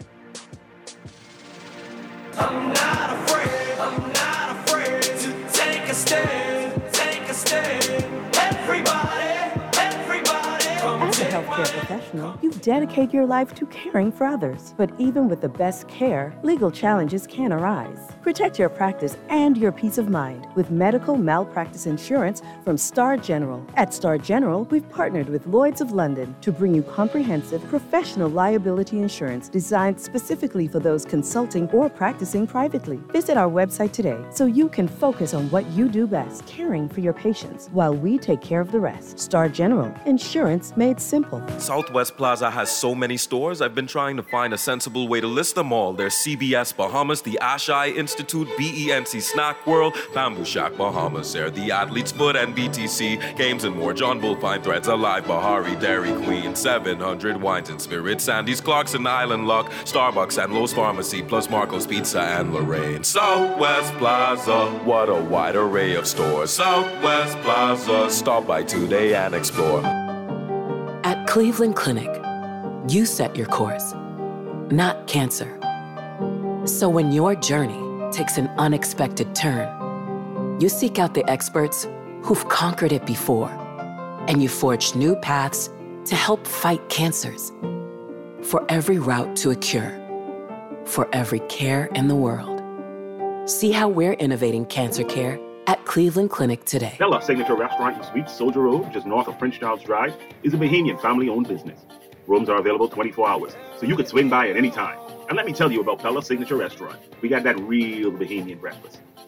Speaker 2: I'm not afraid, I'm not afraid to take a stand, take a stand. Everybody, everybody.
Speaker 12: As a healthcare professional, you dedicate your life to caring for others. But even with the best care, legal challenges can arise. Protect your practice and your peace of mind with medical malpractice insurance from Star General. At Star General, we've partnered with Lloyd's of London to bring you comprehensive professional liability insurance designed specifically for those consulting or practicing privately. Visit our website today so you can focus on what you do best, caring for your patients while we take care of the rest. Star General, insurance made simple.
Speaker 13: Southwest Plaza has so many stores, I've been trying to find a sensible way to list them all. There's C B S Bahamas, the Ashai Institute, B E N C Snack World, Bamboo Shack Bahamas, Air, the Athlete's Foot, and B T C, Games and more, John Bull, Fine Threads, Alive, Bahari, Dairy Queen, seven hundred Wines and Spirits, Sandy's, Clarkson, Island Luck, Starbucks, and Lowe's Pharmacy, plus Marco's Pizza and Lorraine. Southwest Plaza, what a wide array of stores. Southwest Plaza, stop by today and explore.
Speaker 14: At Cleveland Clinic, you set your course, not cancer. So when your journey takes an unexpected turn, you seek out the experts who've conquered it before, and you forge new paths to help fight cancers. For every route to a cure, for every care in the world. See how we're innovating cancer care at Cleveland Clinic today.
Speaker 15: Bella Signature Restaurant and Suites, Soldier Road, which is north of Prince Charles Drive, is a Bahamian family-owned business. Rooms are available twenty-four hours, so you could swing by at any time. And let me tell you about Bella Signature Restaurant. We got that real Bahamian breakfast.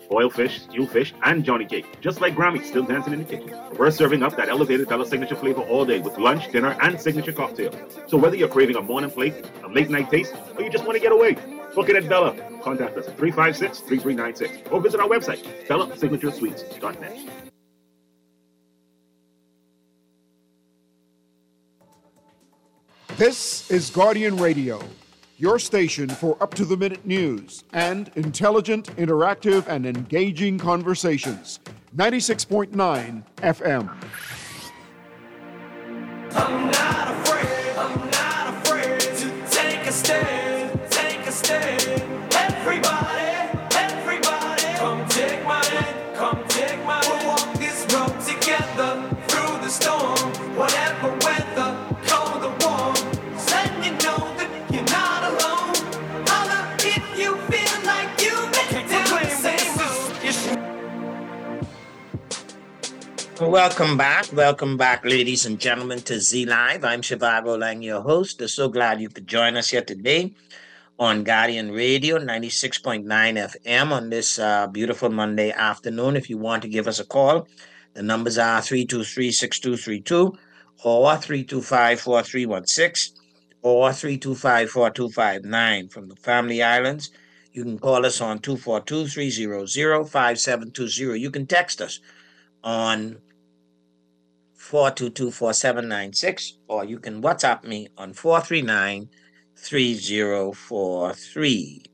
Speaker 15: boiled fish, stewed fish, and Johnny cake. Just like Grammy, still dancing in the kitchen. We're serving up that elevated Bella signature flavor all day with lunch, dinner, and signature cocktail. So whether you're craving a morning plate, a late night taste, or you just want to get away, book it at Bella. Contact us at three five six, three three nine six or visit our website, bella signature suites dot net.
Speaker 1: This is Guardian Radio, your station for up-to-the-minute news and intelligent, interactive, and engaging conversations. ninety-six point nine F M.
Speaker 2: I'm not afraid, I'm not afraid to take a stand, take a stand. Everybody, everybody, come take my hand, come take my hand. We'll walk this road together through the storm, whatever weather, cold or warm. Letting you know that you're not alone. Holler if you feel like you make down the same road.
Speaker 4: Welcome back. Welcome back, ladies and gentlemen, to Z Live. I'm Shivago Lang, your host. I'm so glad you could join us here today on Guardian Radio, ninety-six point nine F M on this uh, beautiful Monday afternoon. If you want to give us a call, the numbers are three two three, six two three two or three two five, four three one six or three two five, four two five nine. From the Family Islands, you can call us on two four two, three zero zero, five seven two zero. You can text us on four two two, four seven nine six, or you can WhatsApp me on four three nine, three zero four three.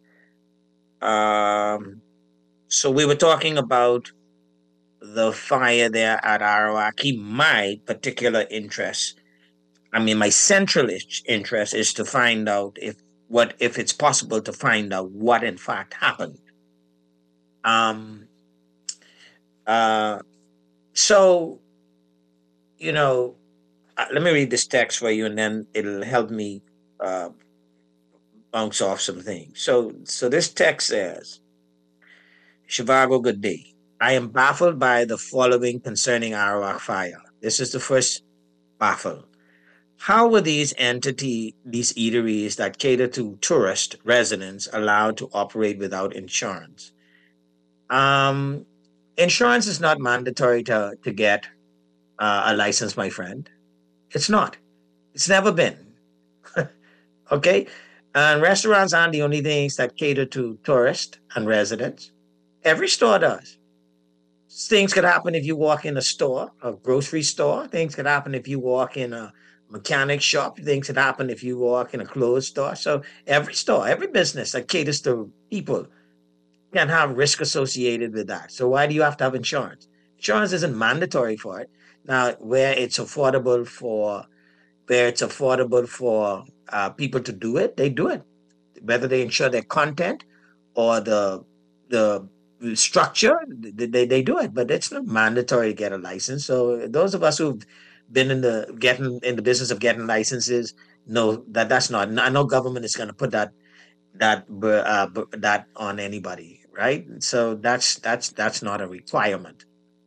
Speaker 4: Um, so we were talking about the fire there at Arawaki. My particular interest, I mean, my central interest is to find out if what if it's possible to find out what in fact happened. Um. Uh. So, you know, uh, let me read this text for you, and then it'll help me uh, bounce off some things. So, so this text says, Shivago, good day. I am baffled by the following concerning Arawak fire. This is the first baffle. How were these entity, these eateries that cater to tourist residents allowed to operate without insurance? Um, insurance is not mandatory to, to get uh, a license, my friend. It's not. It's never been. Okay? And restaurants aren't the only things that cater to tourists and residents. Every store does. Things could happen if you walk in a store, a grocery store. Things could happen if you walk in a mechanic shop. Things could happen if you walk in a clothes store. So every store, every business that caters to people can have risk associated with that. So why do you have to have insurance? Insurance isn't mandatory for it. Now, where it's affordable for, where it's affordable for uh, people to do it, they do it. Whether they insure their content or the the structure, they, they do it. But it's not mandatory to get a license. So those of us who've been in the getting in the business of getting licenses know that that's not. I know government is going to put that that uh, that on anybody, right? So that's that's that's not a requirement.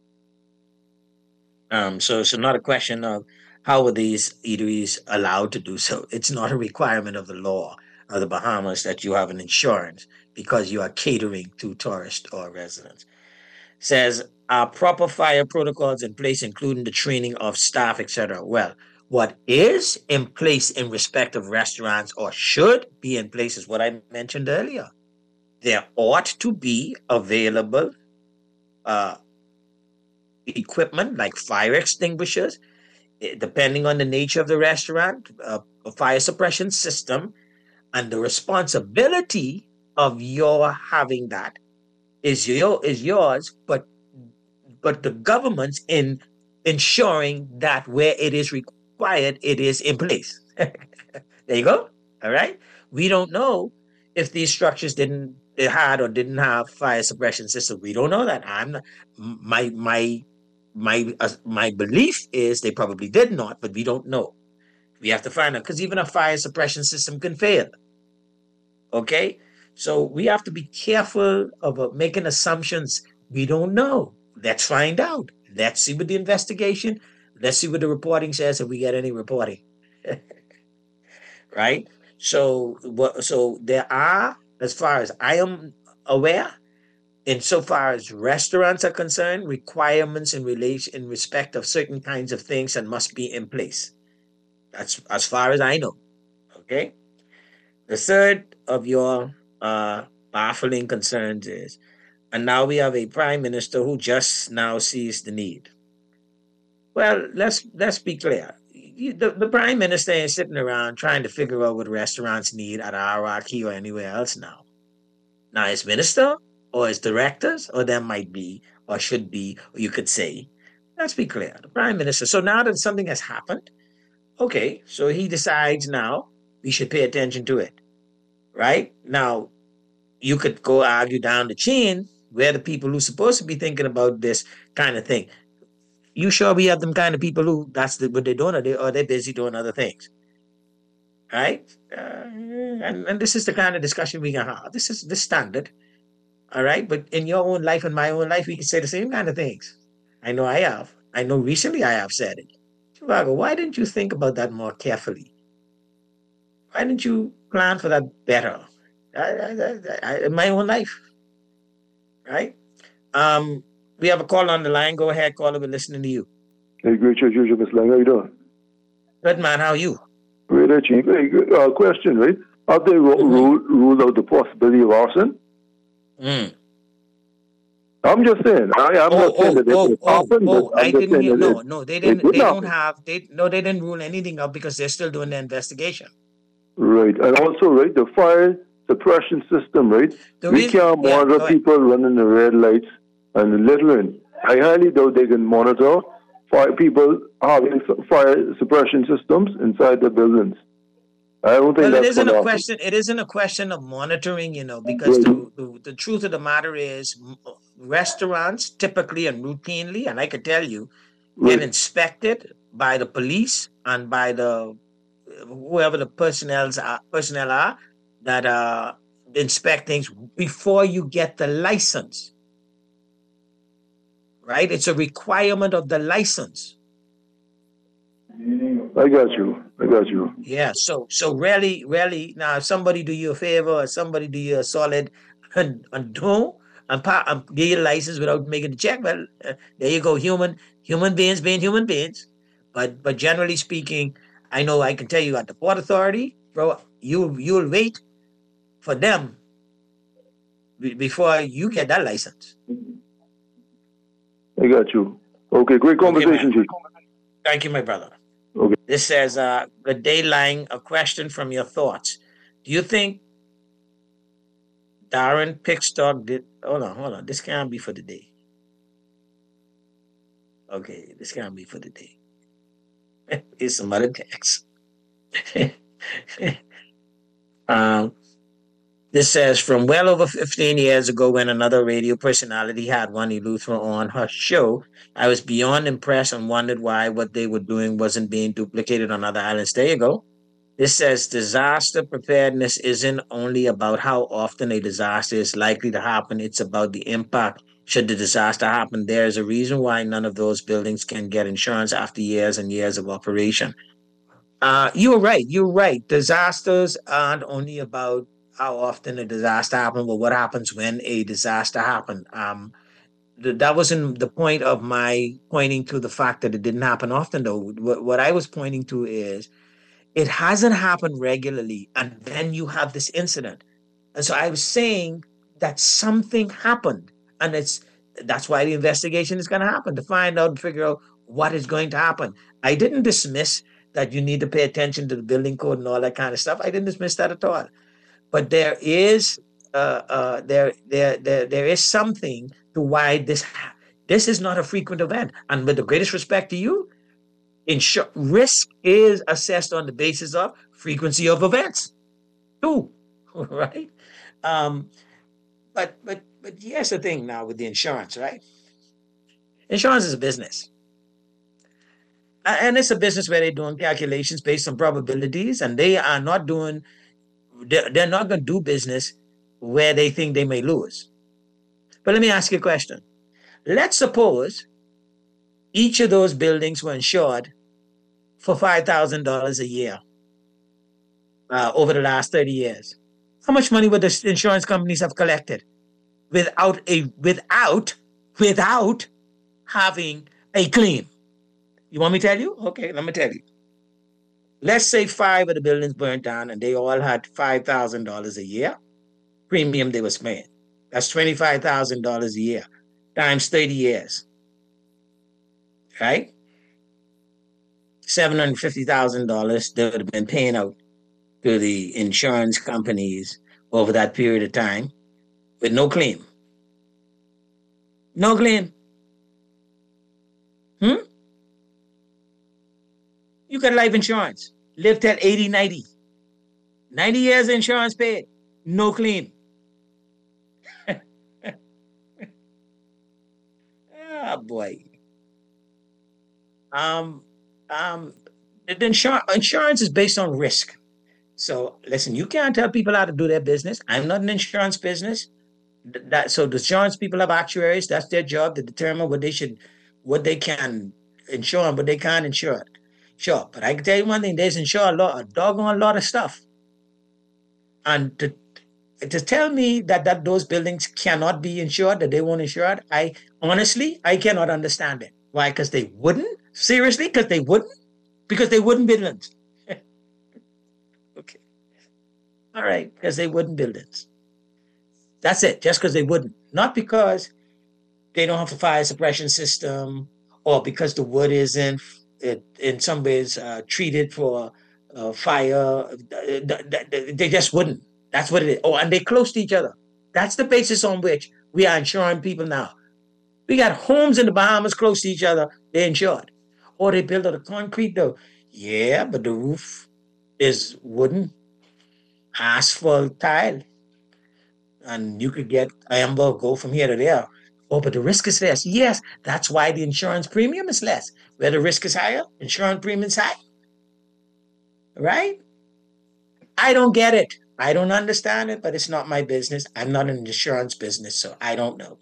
Speaker 4: Um, so it's not a question of how were these eateries allowed to do so. It's not a requirement of the law of the Bahamas that you have an insurance because you are catering to tourists or residents. Says, are proper fire protocols in place, including the training of staff, et cetera? Well, what is in place in respect of restaurants or should be in place is what I mentioned earlier. There ought to be available uh, equipment like fire extinguishers, depending on the nature of the restaurant, uh, a fire suppression system, and the responsibility of your having that is your is yours, but but the government's in ensuring that where it is required, it is in place. There you go. All right. We don't know if these structures didn't they had or didn't have fire suppression system. We don't know that. I'm not, my my my uh, my belief is they probably did not, but we don't know. We have to find out because even a fire suppression system can fail. Okay, so we have to be careful of uh, making assumptions. We don't know. Let's find out. Let's see what the investigation. Let's see what the reporting says if we get any reporting. Right. So what? So there are, as far as I am aware, insofar as restaurants are concerned, requirements in relation in respect of certain kinds of things that must be in place. That's as far as I know. Okay. The third of your uh, baffling concerns is, and now we have a prime minister who just now sees the need. Well, let's let's be clear. You, the, the prime minister ain't sitting around trying to figure out what restaurants need at Iraqi or anywhere else now. Now, his minister or his directors, or there might be, or should be, or you could say, let's be clear, the prime minister. So now that something has happened, okay, so he decides now we should pay attention to it, right? Now, you could go argue down the chain where the people who are supposed to be thinking about this kind of thing. You sure we have them kind of people who that's the, what they're doing, or, they, or they're busy doing other things, right? Uh, and, and this is the kind of discussion we can have. This is the standard, all right? But in your own life and my own life, we can say the same kind of things. I know I have. I know recently I have said it. Chivago, why didn't you think about that more carefully? Why didn't you plan for that better? I, I, I, in my own life, right? Um, we have a call on the line. Go ahead, caller. We're listening to you.
Speaker 16: Hey, great church, usual, Miss Lang. How you doing?
Speaker 4: Good, man. How are you?
Speaker 16: Great, Chief. Hey, good, uh, question, right? Have they ru-
Speaker 4: Mm-hmm.
Speaker 16: ruled, ruled out the possibility of arson?
Speaker 4: Mm.
Speaker 16: I'm just saying. I, I'm
Speaker 4: Oh,
Speaker 16: not saying
Speaker 4: oh,
Speaker 16: that it
Speaker 4: oh,
Speaker 16: will
Speaker 4: oh,
Speaker 16: happen,
Speaker 4: oh!
Speaker 16: but I'm
Speaker 4: I
Speaker 16: just
Speaker 4: didn't
Speaker 16: saying
Speaker 4: hear.
Speaker 16: that
Speaker 4: No,
Speaker 16: it,
Speaker 4: no, they
Speaker 16: it
Speaker 4: didn't.
Speaker 16: would
Speaker 4: They don't
Speaker 16: happen.
Speaker 4: have. They no, they didn't rule anything out because they're still doing the investigation.
Speaker 16: Right. And also, right, the fire suppression system, right?
Speaker 4: The
Speaker 16: we
Speaker 4: reason-
Speaker 16: can't
Speaker 4: yeah,
Speaker 16: monitor
Speaker 4: go ahead.
Speaker 16: people running the red lights and littering. I highly doubt they can monitor fire people having su- fire suppression systems inside the buildings. I don't think
Speaker 4: Well, it
Speaker 16: that's
Speaker 4: isn't
Speaker 16: going to
Speaker 4: a
Speaker 16: happen.
Speaker 4: question. It isn't a question of monitoring, you know, because
Speaker 16: Right.
Speaker 4: the, the the truth of the matter is, m- restaurants typically and routinely, and I could tell you, get
Speaker 16: Right.
Speaker 4: inspected by the police and by the whoever the personnel's are, personnel are that uh, inspect things before you get the license. Right? It's a requirement of the license.
Speaker 16: I got you. I got you.
Speaker 4: Yeah, so so really, really, now if somebody do you a favor or somebody do you a solid and, and do and, pa- and give you a license without making the check, well, uh, there you go. Human human beings being human beings, but but generally speaking, I know I can tell you at the Port Authority, bro, you you'll wait for them be- before you get that license.
Speaker 16: I got you. Okay, great conversation, Chief.
Speaker 4: Thank you, my brother.
Speaker 16: Okay.
Speaker 4: This says, uh, good day, Lang. A question from your thoughts. Do you think Darren Pickstock did? Hold on, hold on. This can't be for the day. Okay, this can't be for the day. It's some other text. um, this says, from well over fifteen years ago, when another radio personality had Wani Luthra on her show, I was beyond impressed and wondered why what they were doing wasn't being duplicated on other islands. There you go. This says, disaster preparedness isn't only about how often a disaster is likely to happen, it's about the impact should the disaster happen. There is a reason why none of those buildings can get insurance after years and years of operation. Uh, you're right. You're right. Disasters aren't only about how often a disaster happens, but what happens when a disaster happens. Um, th- that wasn't the point of my pointing to the fact that it didn't happen often, though. What, what I was pointing to is it hasn't happened regularly, and then you have this incident. And so I was saying that something happened, and it's that's why the investigation is going to happen, to find out and figure out what is going to happen. I didn't dismiss that you need to pay attention to the building code and all that kind of stuff. I didn't dismiss that at all. But there is uh, uh, there, there there there is something to why this this is not a frequent event. And with the greatest respect to you, insur- risk is assessed on the basis of frequency of events, too, right? Um, but but but here's the thing now with the insurance, right? Insurance is a business. A- And it's a business where they're doing calculations based on probabilities, and they are not doing, they're, they're not going to do business where they think they may lose. But let me ask you a question. Let's suppose each of those buildings were insured for five thousand dollars a year uh, over the last thirty years. How much money would the insurance companies have collected? without a without without having a claim. You want me to tell you? Okay, let me tell you. Let's say five of the buildings burnt down and they all had five thousand dollars a year premium they was paying. That's twenty-five thousand dollars a year times thirty years, right? seven hundred fifty thousand dollars they would have been paying out to the insurance companies over that period of time with no claim. No claim. Hmm? You got life insurance. Live till eighty, ninety. ninety years insurance paid. No claim. Ah, boy. Um, um, the insur- insurance is based on risk. So listen, you can't tell people how to do their business. I'm not in insurance business. Th- That so the insurance people have actuaries. That's their job to determine what they should, what they can insure and what they can't insure. Sure, but I can tell you one thing: there's insure a lot, a doggone lot of stuff. And to to tell me that that those buildings cannot be insured, that they won't insure it, I honestly I cannot understand it. Why? Because they wouldn't. Seriously, because they wouldn't. Because they wouldn't buildings. Okay. All right, because they wouldn't buildings. That's it. Just because they wouldn't, not because they don't have a fire suppression system, or because the wood isn't it, in some ways uh, treated for uh, fire. They just wouldn't. That's what it is. Oh, and they're close to each other. That's the basis on which we are insuring people now. We got homes in the Bahamas close to each other. They're insured. Or they build out of concrete, though. Yeah, but the roof is wooden, asphalt tile. And you could get amber, go from here to there. Oh, but the risk is less. Yes, that's why the insurance premium is less. Where the risk is higher, insurance premium is high. Right? I don't get it. I don't understand it, but it's not my business. I'm not in the insurance business, so I don't know.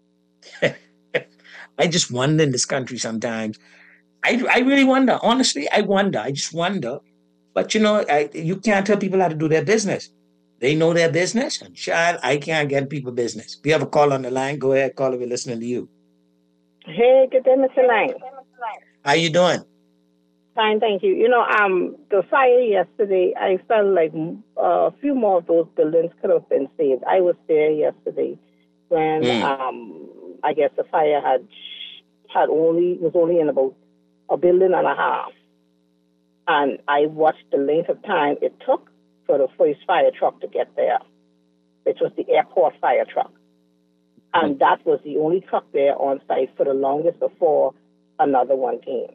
Speaker 4: I just wonder in this country sometimes. I, I really wonder. Honestly, I wonder. I just wonder. But, you know, I, you can't tell people how to do their business. They know their business. And, child, I can't get people business. If you have a call on the line, go ahead, call if we're listening to you.
Speaker 17: Hey, good day, Mister Lang.
Speaker 4: How you doing?
Speaker 17: Fine, thank you. You know, um, the fire yesterday, I felt like uh, a few more of those buildings could have been saved. I was there yesterday when mm. um, I guess the fire had had only was only in about a building and a half, and I watched the length of time it took for the first fire truck to get there, which was the airport fire truck, and that was the only truck there on site for the longest before another one came.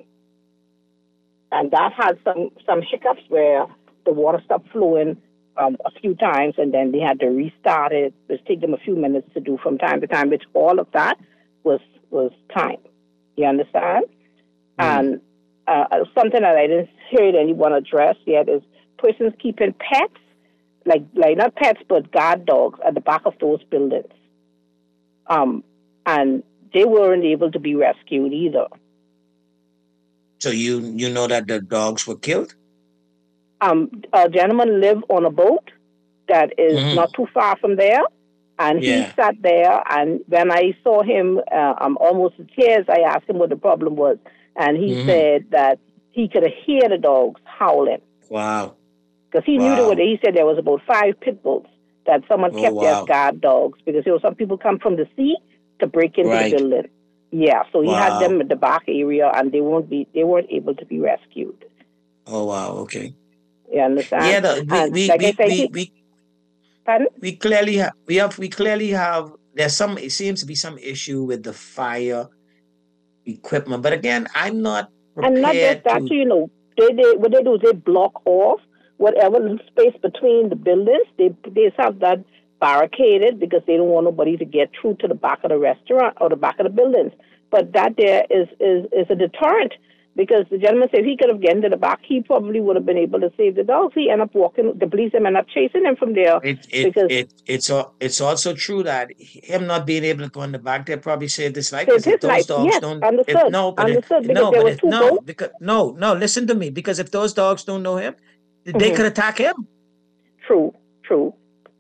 Speaker 17: And that had some, some hiccups where the water stopped flowing um, a few times, and then they had to restart it. It took them a few minutes to do from time to time, which all of that was was time. You understand? Mm. And uh, something that I didn't hear anyone address yet is persons keeping pets, like like not pets, but guard dogs at the back of those buildings. Um, and they weren't able to be rescued either.
Speaker 4: So you you know that the dogs were killed?
Speaker 17: Um, a gentleman lived on a boat that is mm-hmm. not too far from there, and yeah. he sat there. And when I saw him, uh, um, almost in tears, I asked him what the problem was, and he mm-hmm. said that he could hear the dogs howling.
Speaker 4: Wow!
Speaker 17: Because he wow. knew there were. He said there was about five pit bulls that someone
Speaker 4: oh,
Speaker 17: kept
Speaker 4: wow.
Speaker 17: as guard dogs because you know some people come from the sea to break into
Speaker 4: right.
Speaker 17: the building. Yeah, so he
Speaker 4: wow.
Speaker 17: had them at the back area, and they won't be. They weren't able to be rescued.
Speaker 4: Oh wow! Okay.
Speaker 17: You understand?
Speaker 4: Yeah, the, we, we,
Speaker 17: like
Speaker 4: we,
Speaker 17: said,
Speaker 4: we,
Speaker 17: he,
Speaker 4: we,
Speaker 17: pardon?
Speaker 4: we clearly have we have we clearly have there's some it seems to be some issue with the fire equipment, but again, I'm not prepared
Speaker 17: and not just that.
Speaker 4: to,
Speaker 17: So, you know, they they what they do is they block off whatever little space between the buildings. They they have that barricaded because they don't want nobody to get through to the back of the restaurant or the back of the buildings. But that there is is, is a deterrent because the gentleman said if he could have gotten to the back, he probably would have been able to save the dogs. He ended up walking, the police ended up chasing him from there.
Speaker 4: It, it,
Speaker 17: because
Speaker 4: it, it's it's also true that him not being able to go in the back there probably saved his life.
Speaker 17: Saved his
Speaker 4: if those
Speaker 17: life,
Speaker 4: dogs
Speaker 17: yes,
Speaker 4: don't,
Speaker 17: understood,
Speaker 4: if, no, but
Speaker 17: understood,
Speaker 4: if,
Speaker 17: because
Speaker 4: no,
Speaker 17: there
Speaker 4: but
Speaker 17: were
Speaker 4: if,
Speaker 17: two
Speaker 4: no,
Speaker 17: goats.
Speaker 4: because, no, no, listen to me, because if those dogs don't know him, they
Speaker 17: Mm-hmm.
Speaker 4: could attack him.
Speaker 17: True, true.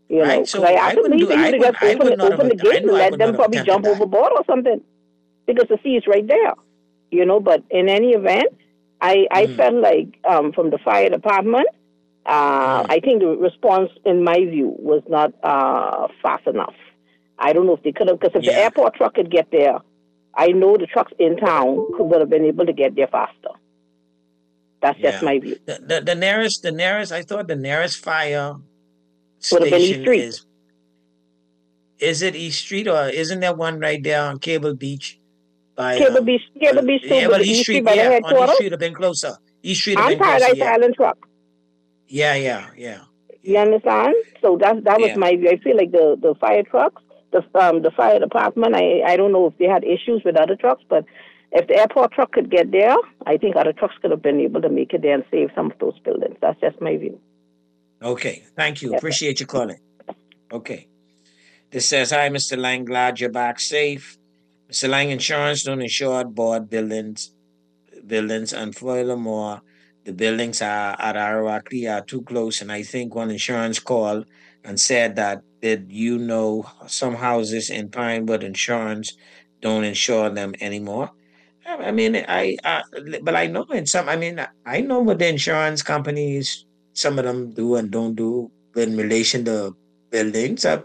Speaker 17: You
Speaker 4: right?
Speaker 17: know,
Speaker 4: So
Speaker 17: I
Speaker 4: I
Speaker 17: have to
Speaker 4: wouldn't
Speaker 17: leave
Speaker 4: do.
Speaker 17: for
Speaker 4: I
Speaker 17: you to
Speaker 4: would.
Speaker 17: just
Speaker 4: I
Speaker 17: open,
Speaker 4: would not
Speaker 17: open
Speaker 4: have.
Speaker 17: the
Speaker 4: I
Speaker 17: gate and
Speaker 4: know I
Speaker 17: let
Speaker 4: would
Speaker 17: them
Speaker 4: not have
Speaker 17: probably
Speaker 4: attempted
Speaker 17: jump
Speaker 4: that.
Speaker 17: overboard or something, because the sea is right there. You know, but in any event, I, I
Speaker 4: Mm.
Speaker 17: felt like um, from the fire department, uh,
Speaker 4: Mm.
Speaker 17: I think the response, in my view, was not uh, fast enough. I don't know if they could have, because if the
Speaker 4: Yeah.
Speaker 17: airport truck could get there, I know the trucks in town could would have been able to get there faster. That's just
Speaker 4: Yeah.
Speaker 17: my view.
Speaker 4: The, the the nearest the nearest I thought the nearest fire
Speaker 17: Would have been East
Speaker 4: station
Speaker 17: Street.
Speaker 4: is is it East Street, or isn't there one right there on Cable Beach by
Speaker 17: Cable
Speaker 4: um
Speaker 17: Beach, Cable
Speaker 4: uh,
Speaker 17: Beach too,
Speaker 4: yeah,
Speaker 17: but
Speaker 4: well,
Speaker 17: the
Speaker 4: East
Speaker 17: East Street
Speaker 4: Street,
Speaker 17: by the
Speaker 4: yeah, on East
Speaker 17: headquarters.
Speaker 4: Street have been closer. East Street have
Speaker 17: On
Speaker 4: been closer,
Speaker 17: Paradise
Speaker 4: yeah.
Speaker 17: Island truck.
Speaker 4: Yeah, yeah, yeah.
Speaker 17: You understand? So that that was
Speaker 4: Yeah.
Speaker 17: my view. I feel like the, the fire trucks, the um the fire department. I I don't know if they had issues with other trucks, but if the airport truck could get there, I think other trucks could have been able to make it there and save some of those buildings. That's just my view.
Speaker 4: Okay, thank you.
Speaker 17: Yes,
Speaker 4: Appreciate you calling. Okay. This says, hi, Mister Lang, glad you're back safe. Mister Lang, insurance don't insure board buildings, buildings, and furthermore, the buildings are at Arawakri are too close. And I think one insurance called and said that, did you know some houses in Pinewood insurance don't insure them anymore? I I mean, I, I, but I know in some, I mean, I know what the insurance companies, some of them do and don't do in relation to buildings. I-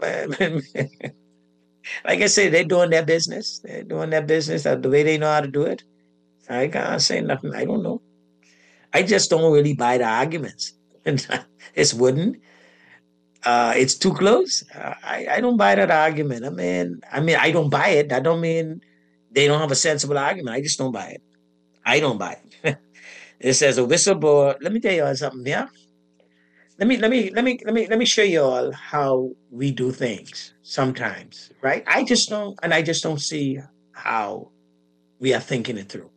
Speaker 4: Like I say, they're doing their business. They're doing their business uh, the way they know how to do it. I can't say nothing. I don't know. I just don't really buy the arguments. It's wooden. Uh, it's too close. Uh, I, I don't buy that argument. I mean, I mean, I don't buy it. That don't mean they don't have a sensible argument. I just don't buy it. I don't buy it. It says a whistleblower. Let me tell you all something. Yeah. Let me let me let me let me let me show you all how we do things sometimes, right? I just don't, and I just don't see how we are thinking it through.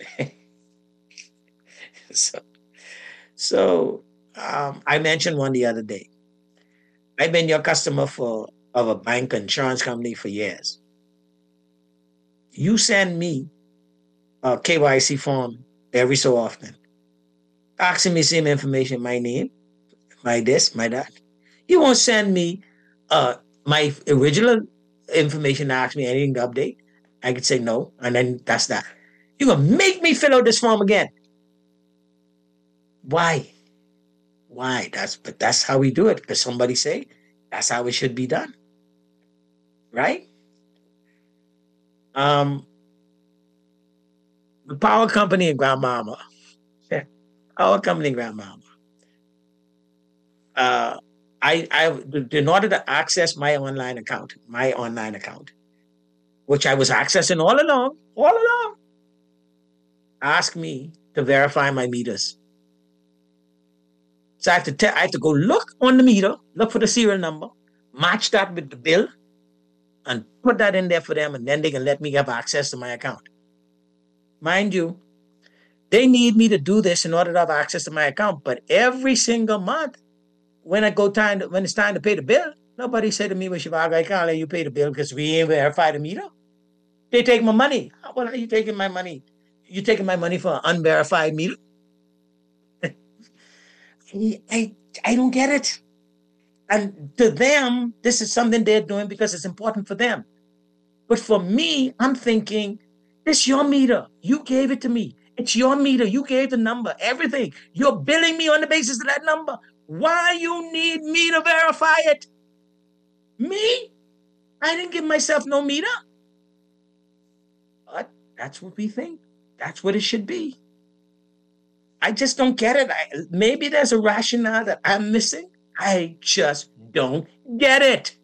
Speaker 4: so, so um, I mentioned one the other day. I've been your customer for of a bank insurance company for years. You send me a K Y C form every so often, asking me same information, my name, my this, my that. You won't send me uh, my original information to ask me anything to update. I could say no, and then that's that. You're going to make me fill out this form again. Why? Why? That's But that's how we do it, because somebody say that's how it should be done. Right? Um, the power company and grandmama. Power company and grandmama. Uh, I, I, in order to access my online account, my online account, which I was accessing all along, all along, ask me to verify my meters. So I have to te- I have to go look on the meter, look for the serial number, match that with the bill, and put that in there for them, and then they can let me have access to my account. Mind you, they need me to do this in order to have access to my account, but every single month, when I go time to, when it's time to pay the bill, nobody said to me, well, Shivago, I can't let you pay the bill because we ain't verified the meter. They take my money. What are you taking my money? You taking my money for an unverified meter? I, I don't get it. And to them, this is something they're doing because it's important for them. But for me, I'm thinking, this is your meter. You gave it to me. It's your meter. You gave the number, everything. You're billing me on the basis of that number. Why you need me to verify it? Me? I didn't give myself no meter. But that's what we think. That's what it should be. I just don't get it. I, maybe there's a rationale that I'm missing. I just don't get it.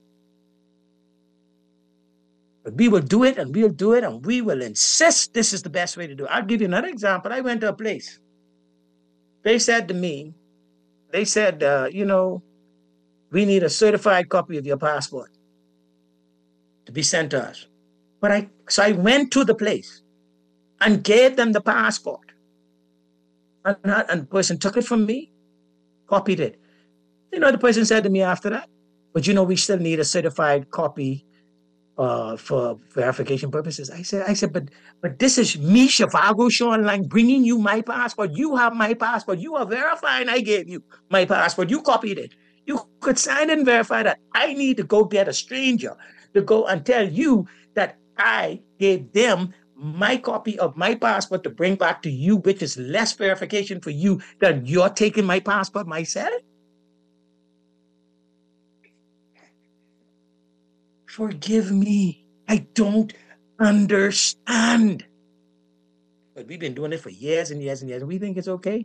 Speaker 4: But we will do it, and we'll do it, and we will insist this is the best way to do it. I'll give you another example. I went to a place. They said to me, they said, uh, you know, we need a certified copy of your passport to be sent to us. But I, so I went to the place and gave them the passport. And, and the person took it from me, copied it. You know, the person said to me after that, but you know, we still need a certified copy uh, for verification purposes. I said, I said, but but this is me, Shivago Sean Lang, bringing you my passport. You have my passport. You are verifying I gave you my passport. You copied it. You could sign and verify that. I need to go get a stranger to go and tell you that I gave them my copy of my passport to bring back to you, which is less verification for you than you're taking my passport myself? Forgive me. I don't understand. But we've been doing it for years and years and years, and we think it's okay.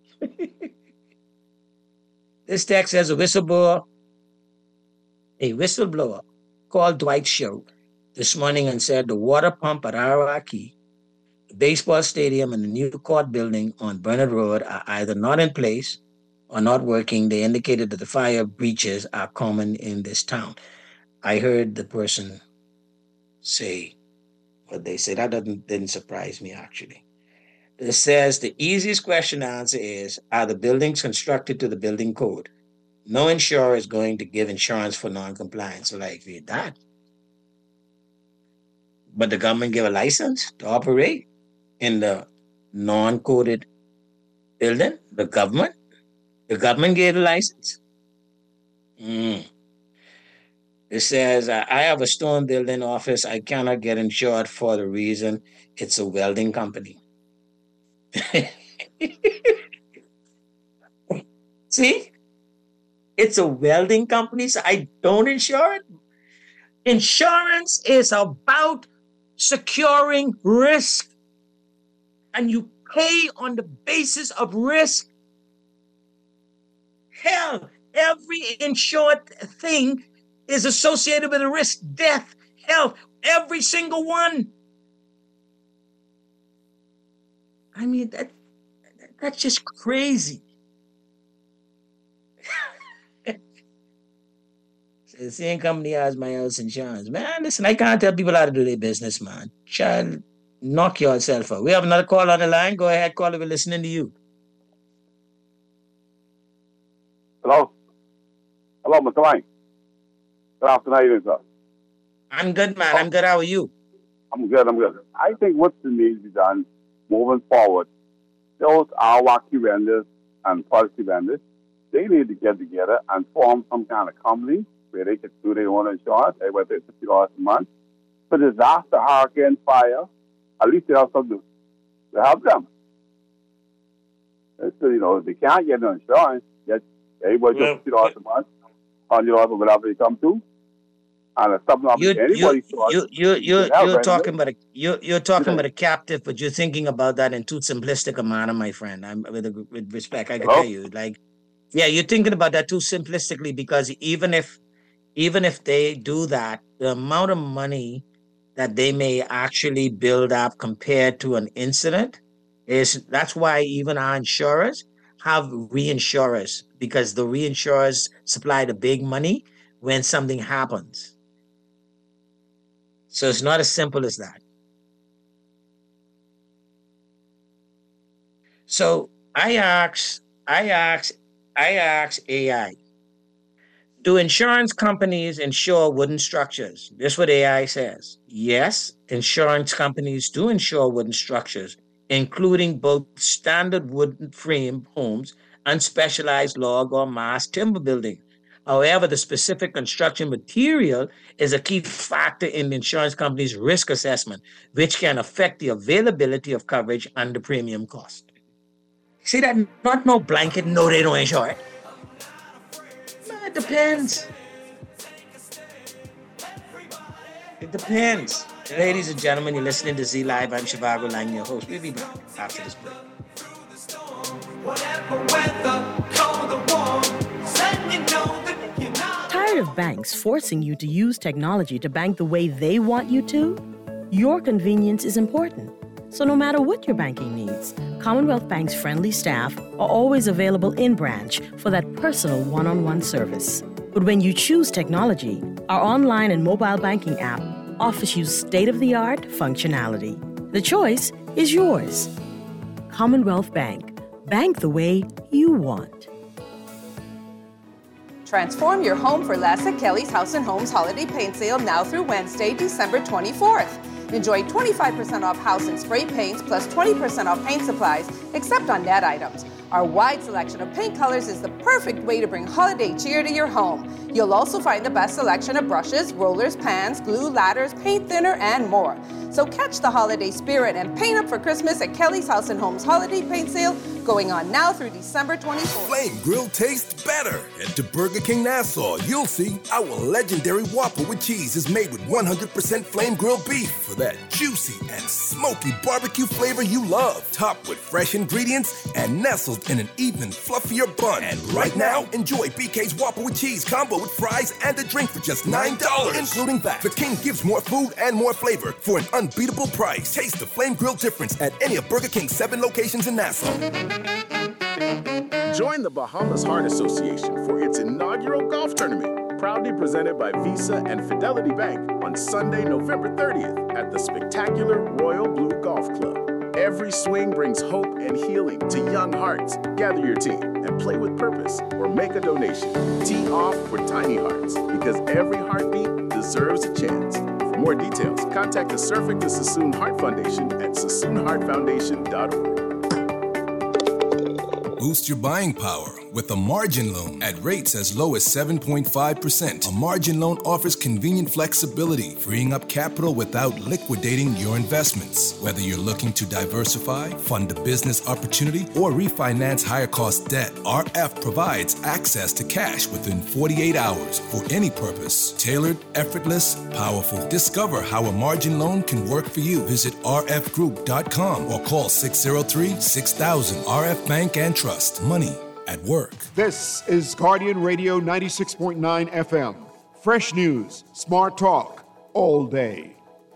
Speaker 4: This text says a whistleblower, a whistleblower called Dwight Schrute this morning and said the water pump at Arawaki, the baseball stadium, and the new court building on Bernard Road are either not in place or not working. They indicated that the fire breaches are common in this town. I heard the person say what they said. That doesn't, didn't surprise me, actually. It says the easiest question to answer is, are the buildings constructed to the building code? No insurer is going to give insurance for non-compliance. So like, read that. But the government gave a license to operate in the non-coded building? The government? The government gave the license? Mm. It says, I have a stone building office. I cannot get insured for the reason it's a welding company. See? It's a welding company, so I don't insure it. Insurance is about securing risk. And you pay on the basis of risk. Hell, every insured thing is associated with a risk, death, health, every single one. I mean, that that's just crazy. The same company has my house insurance. Man, listen, I can't tell people how to do their business, man. Child, knock yourself out. We have another call on the line. Go ahead, caller. We're listening to you.
Speaker 18: Hello? Hello, Mister Lang. Good afternoon, how you doing, sir?
Speaker 4: I'm good, man. I'm good. How are you?
Speaker 18: I'm good, I'm good. I think what needs to be done moving forward, those Arawaki vendors and policy vendors, they need to get together and form some kind of company where they can do their own insurance, they will pay fifty dollars a month. For disaster, hurricane, fire, at least they have something to help them. So, you know, if they can't get no insurance, get everybody just fifty dollars a month, one hundred dollars or whatever they come to. And if something
Speaker 4: You,
Speaker 18: happens to
Speaker 4: you,
Speaker 18: anybody,
Speaker 4: you, you, you,
Speaker 18: they help,
Speaker 4: you're
Speaker 18: right?
Speaker 4: talking about a you, you're talking about a captive, but you're thinking about that in too simplistic a manner, my friend. I'm with with respect, I can
Speaker 18: Hello?
Speaker 4: tell you, like, yeah, you're thinking about that too simplistically because even if even if they do that, the amount of money that they may actually build up compared to an incident is that's why even our insurers have reinsurers because the reinsurers supply the big money when something happens. So it's not as simple as that. So I asked, I asked, I asked A I, do insurance companies insure wooden structures? This is what A I says. Yes, insurance companies do insure wooden structures, including both standard wooden frame homes and specialized log or mass timber buildings. However, the specific construction material is a key factor in the insurance company's risk assessment, which can affect the availability of coverage and the premium cost. See that? Not no blanket, no, they don't insure it. No, it depends. It depends. Ladies and gentlemen, you're listening to Z Live. I'm Shivago Lang, your host. We'll be back after this break.
Speaker 2: Whatever weather, cold or warm, letting you know that you're not.
Speaker 19: Tired of banks forcing you to use technology to bank the way they want you to? Your convenience is important. So no matter what your banking needs, Commonwealth Bank's friendly staff are always available in branch for that personal one-on-one service. But when you choose technology, our online and mobile banking app offers you state-of-the-art functionality. The choice is yours. Commonwealth Bank. Bank the way you want.
Speaker 20: Transform your home for less at Kelly's House and Homes Holiday Paint Sale now through Wednesday, December twenty-fourth. Enjoy twenty-five percent off house and spray paints plus twenty percent off paint supplies, except on net items. Our wide selection of paint colors is the perfect way to bring holiday cheer to your home. You'll also find the best selection of brushes, rollers, pans, glue, ladders, paint thinner, and more. So catch the holiday spirit and paint up for Christmas at Kelly's House and Homes Holiday Paint Sale, going on now through December twenty-fourth.
Speaker 9: Flame Grill tastes better. Head to Burger King Nassau. You'll see our legendary Whopper with cheese is made with one hundred percent flame grilled beef for that juicy and smoky barbecue flavor you love. Topped with fresh ingredients and nestled in an even fluffier bun. And right now, enjoy B K's Whopper with cheese combo with fries and a drink for just nine dollars, including that. The King gives more food and more flavor for an unbeatable price. Taste the flame grill difference at any of Burger King's seven locations in Nassau.
Speaker 21: Join the Bahamas Heart Association for its inaugural golf tournament, proudly presented by Visa and Fidelity Bank on Sunday, November thirtieth at the spectacular Royal Blue Golf Club. Every swing brings hope and healing to young hearts. Gather your team and play with purpose or make a donation. Tee off for Tiny Hearts, because every heartbeat deserves a chance. For more details, contact the Surfing the Sassoon Heart Foundation at sassoon heart foundation dot org.
Speaker 9: Boost your buying power with a margin loan at rates as low as seven point five percent. A margin loan offers convenient flexibility, freeing up capital without liquidating your investments. Whether you're looking to diversify, fund a business opportunity, or refinance higher cost debt, R F provides access to cash within forty-eight hours for any purpose. Tailored, effortless, powerful. Discover how a margin loan can work for you. Visit r f group dot com or call six oh three, six thousand. R F Bank and Trust. Money at work.
Speaker 1: This is Guardian Radio ninety-six point nine F M. Fresh news, smart talk, all day.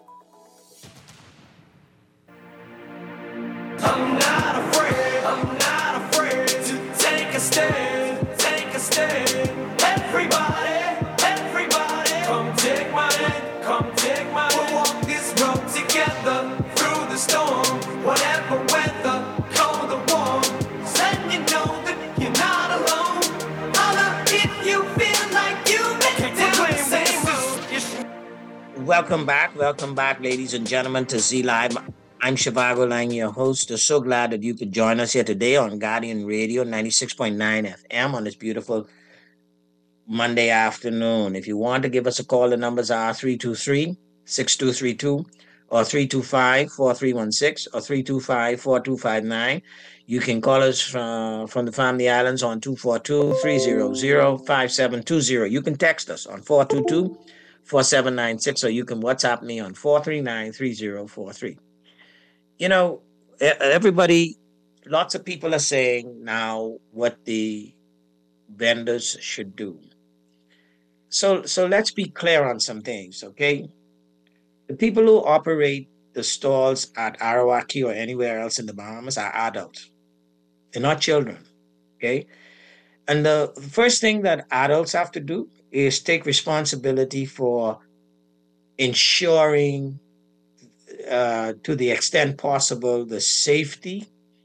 Speaker 2: I'm not afraid, I'm not afraid to take a stand, take a stand. Everybody, everybody, come take my hand, come take my hand. We'll walk this road together through the storm, whatever weather, cold or warm. Then you know that you're not alone. Holla if you feel like you've been down the same road.
Speaker 4: Welcome back, welcome back, ladies and gentlemen, to Z Live. I'm Shivago Lang, your host. I'm so glad that you could join us here today on Guardian Radio ninety-six point nine F M on this beautiful Monday afternoon. If you want to give us a call, the numbers are three two three, six two three two or three two five, four three one six or three two five, four two five nine. You can call us from, from the Family Islands on two four two, three hundred, five seven two zero. You can text us on four two two, four seven nine six, or you can WhatsApp me on four three nine, three zero four three. You know, everybody, lots of people are saying now what the vendors should do. So, so let's be clear on some things, okay? The people who operate the stalls at Arawaki or anywhere else in the Bahamas are adults. They're not children, okay? And the first thing that adults have to do is take responsibility for ensuring, uh, to the extent possible, the safety,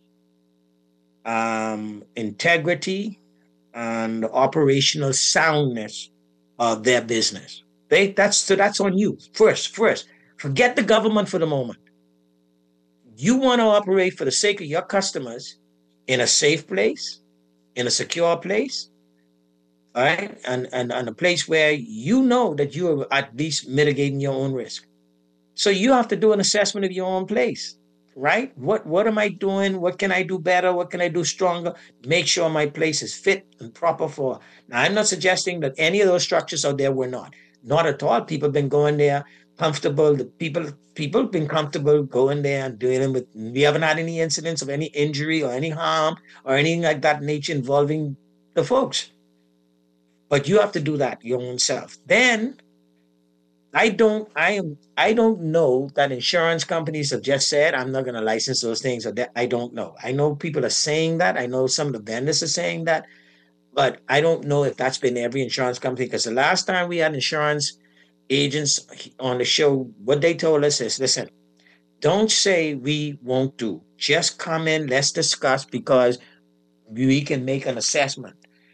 Speaker 4: um, integrity, and operational soundness of their business. They, that's, so that's on you. First, first, forget the government for the moment. You want to operate for the sake of your customers in a safe place, in a secure place, all right? And, and, and a place where you know that you are at least mitigating your own risk. So you have to do an assessment of your own place, right? What, what am I doing? What can I do better? What can I do stronger? Make sure my place is fit and proper for. Now, I'm not suggesting that any of those structures out there were not. Not at all. People have been going there comfortable. The people, people have been comfortable going there and dealing with. We haven't had any incidents of any injury or any harm or anything like that nature involving the folks. But you have to do that your own self. Then, I don't. I am. I don't know that insurance companies have just said I'm not going to license those things. Or that I don't know. I know people are saying that. I know some of the vendors are saying that. But I don't know if that's been every insurance company, because the last time we had insurance agents on the show, what they told us is, listen, don't say we won't do. Just come in, let's discuss, because we can make an assessment.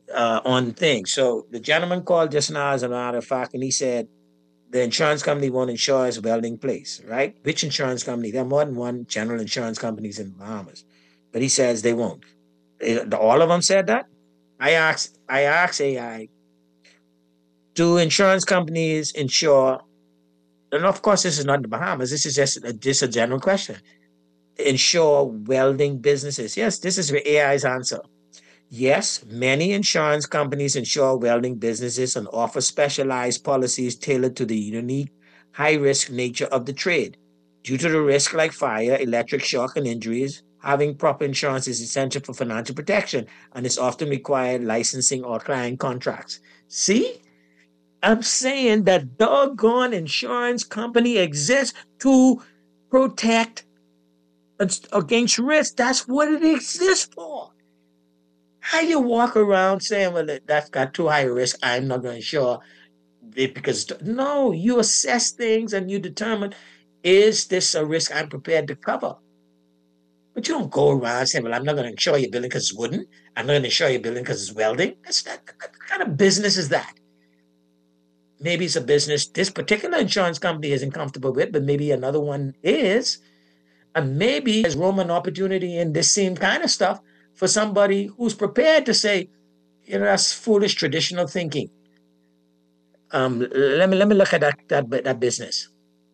Speaker 4: uh, on things. So the gentleman called just now, as a matter of fact, and he said the insurance company won't insure his welding place, right? Which insurance company? There are more than one general insurance companies in the Bahamas, but he says they won't. Eh, All of them said that. I asked, I asked A I, do insurance companies insure? And of course, this is not the Bahamas. This is just a, just a general question. Insure welding businesses? Yes, this is A I's answer. Yes, many insurance companies insure welding businesses and offer specialized policies tailored to the unique high-risk nature of the trade. Due to the risk like fire, electric shock, and injuries, having proper insurance is essential for financial protection and is often required licensing or client contracts. See? I'm saying that doggone insurance company exists to protect against risk. That's what it exists for. How you walk around saying, well, that's got too high a risk, I'm not going to insure it because, no, you assess things and you determine, is this a risk I'm prepared to cover? But you don't go around saying, well, I'm not going to insure your building because it's wooden. I'm not going to insure your building because it's welding. That's not, what kind of business is that? Maybe it's a business this particular insurance company isn't comfortable with, but maybe another one is. And maybe there's room and opportunity in this same kind of stuff for somebody who's prepared to say, you know, that's foolish traditional thinking. Um, let me let me look at that that, that business.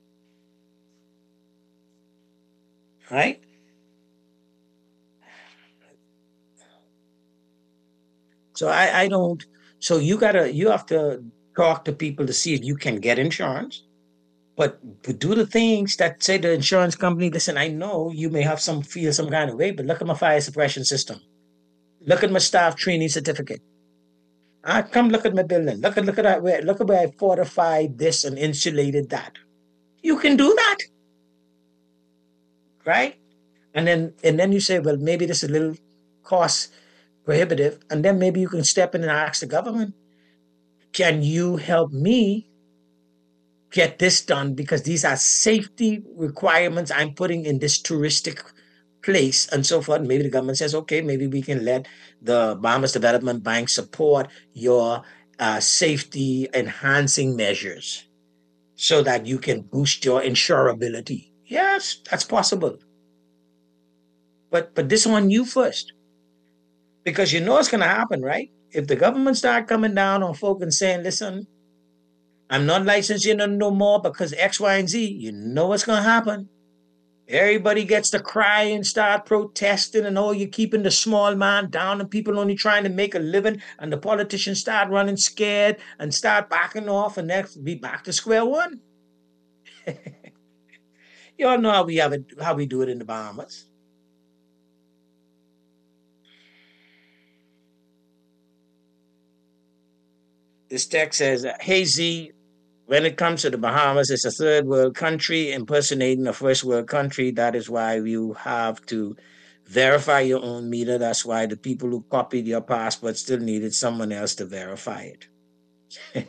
Speaker 4: Right? So I, I don't, so you gotta, you have to talk to people to see if you can get insurance, but, but do the things that say the insurance company, listen, I know you may have some, feel some kind of way, but look at my fire suppression system. Look at my staff training certificate. I come look at my building. Look at, look at that, where, look at where I fortified this and insulated that. You can do that. Right? And then, and then you say, well, maybe this is a little cost prohibitive. And then maybe you can step in and ask the government, can you help me get this done? Because these are safety requirements I'm putting in this touristic place and so forth. Maybe the government says, okay, maybe we can let the Bahamas Development Bank support your uh, safety enhancing measures so that you can boost your insurability. Yes, that's possible. But but this on you first. Because you know it's going to happen, right? If the government start coming down on folk and saying, listen, I'm not licensing you no more because X, Y, and Z, you know what's going to happen. Everybody gets to cry and start protesting and, oh, you're keeping the small man down and people only trying to make a living, and the politicians start running scared and start backing off, and next be back to square one. You all know how we have it, how we do it in the Bahamas. This text says, hey, Z, when it comes to the Bahamas, it's a third world country impersonating a first world country. That is why you have to verify your own meter. That's why the people who copied your passport still needed someone else to verify it.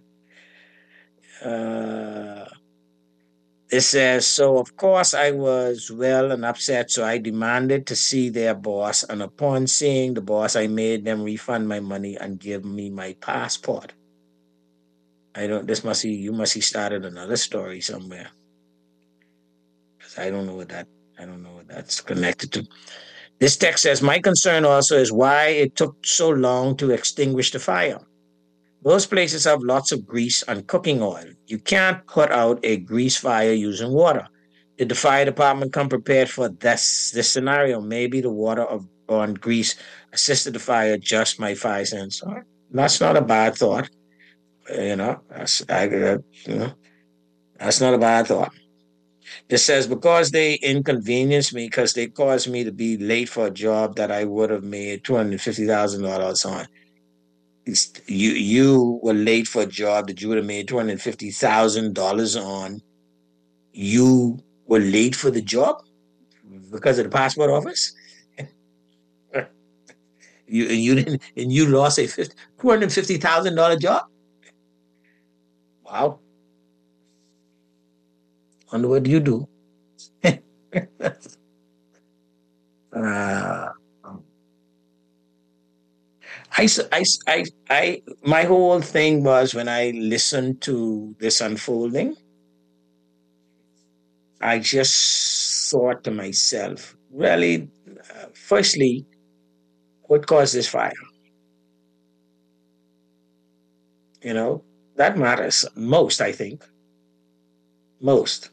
Speaker 4: uh, it says, so of course I was well and upset, so I demanded to see their boss. And upon seeing the boss, I made them refund my money and give me my passport. I don't, this must be, you must have started another story somewhere. Because I don't know what that, I don't know what that's connected to. This text says, my concern also is why it took so long to extinguish the fire. Most places have lots of grease and cooking oil. You can't put out a grease fire using water. Did the fire department come prepared for this, this scenario? Maybe the water of, on grease assisted the fire, just my five cents. All right. That's not a bad thought. You know, that's, I, uh, you know, that's not a bad thought. It says, because they inconvenienced me, because they caused me to be late for a job that I would have made two hundred fifty thousand dollars on. It's, you you were late for a job that you would have made two hundred fifty thousand dollars on. You were late for the job because of the passport office? you and you didn't and you lost a two hundred fifty thousand dollars job? Wow. Wonder what you do. uh, I I, I, I, I, my whole thing was when I listened to this unfolding, I just thought to myself, really, uh, firstly, what caused this fire? You know, that matters most, I think. Most.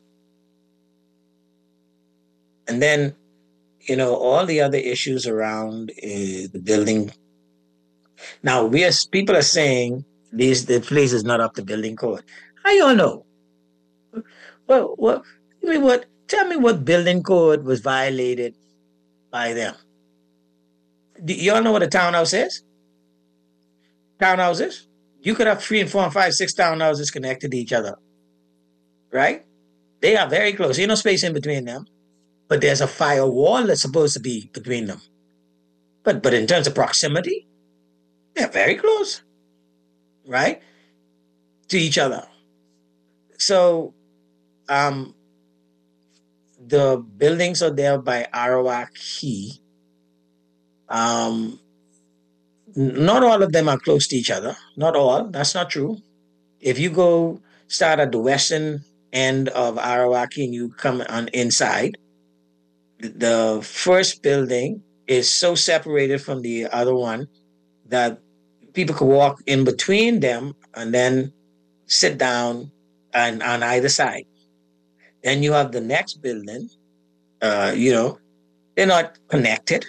Speaker 4: And then, you know, all the other issues around uh, the building. Now, we are, people are saying these the place is not up to building code. How y'all know? Well, what? I mean, what? Tell me what building code was violated by them. Do y'all know what a townhouse is? Townhouses? You could have three and four and five, six townhouses connected to each other, right? They are very close. There's no space in between them, but there's a firewall that's supposed to be between them. But but in terms of proximity, they're very close, right, to each other. So, um, the buildings are there by Arawak Key. Um, not all of them are close to each other. Not all. That's not true. If you go start at the western end of Arawak Key and you come on inside, the first building is so separated from the other one that people could walk in between them and then sit down and on either side. Then you have the next building. Uh, you know, they're not connected.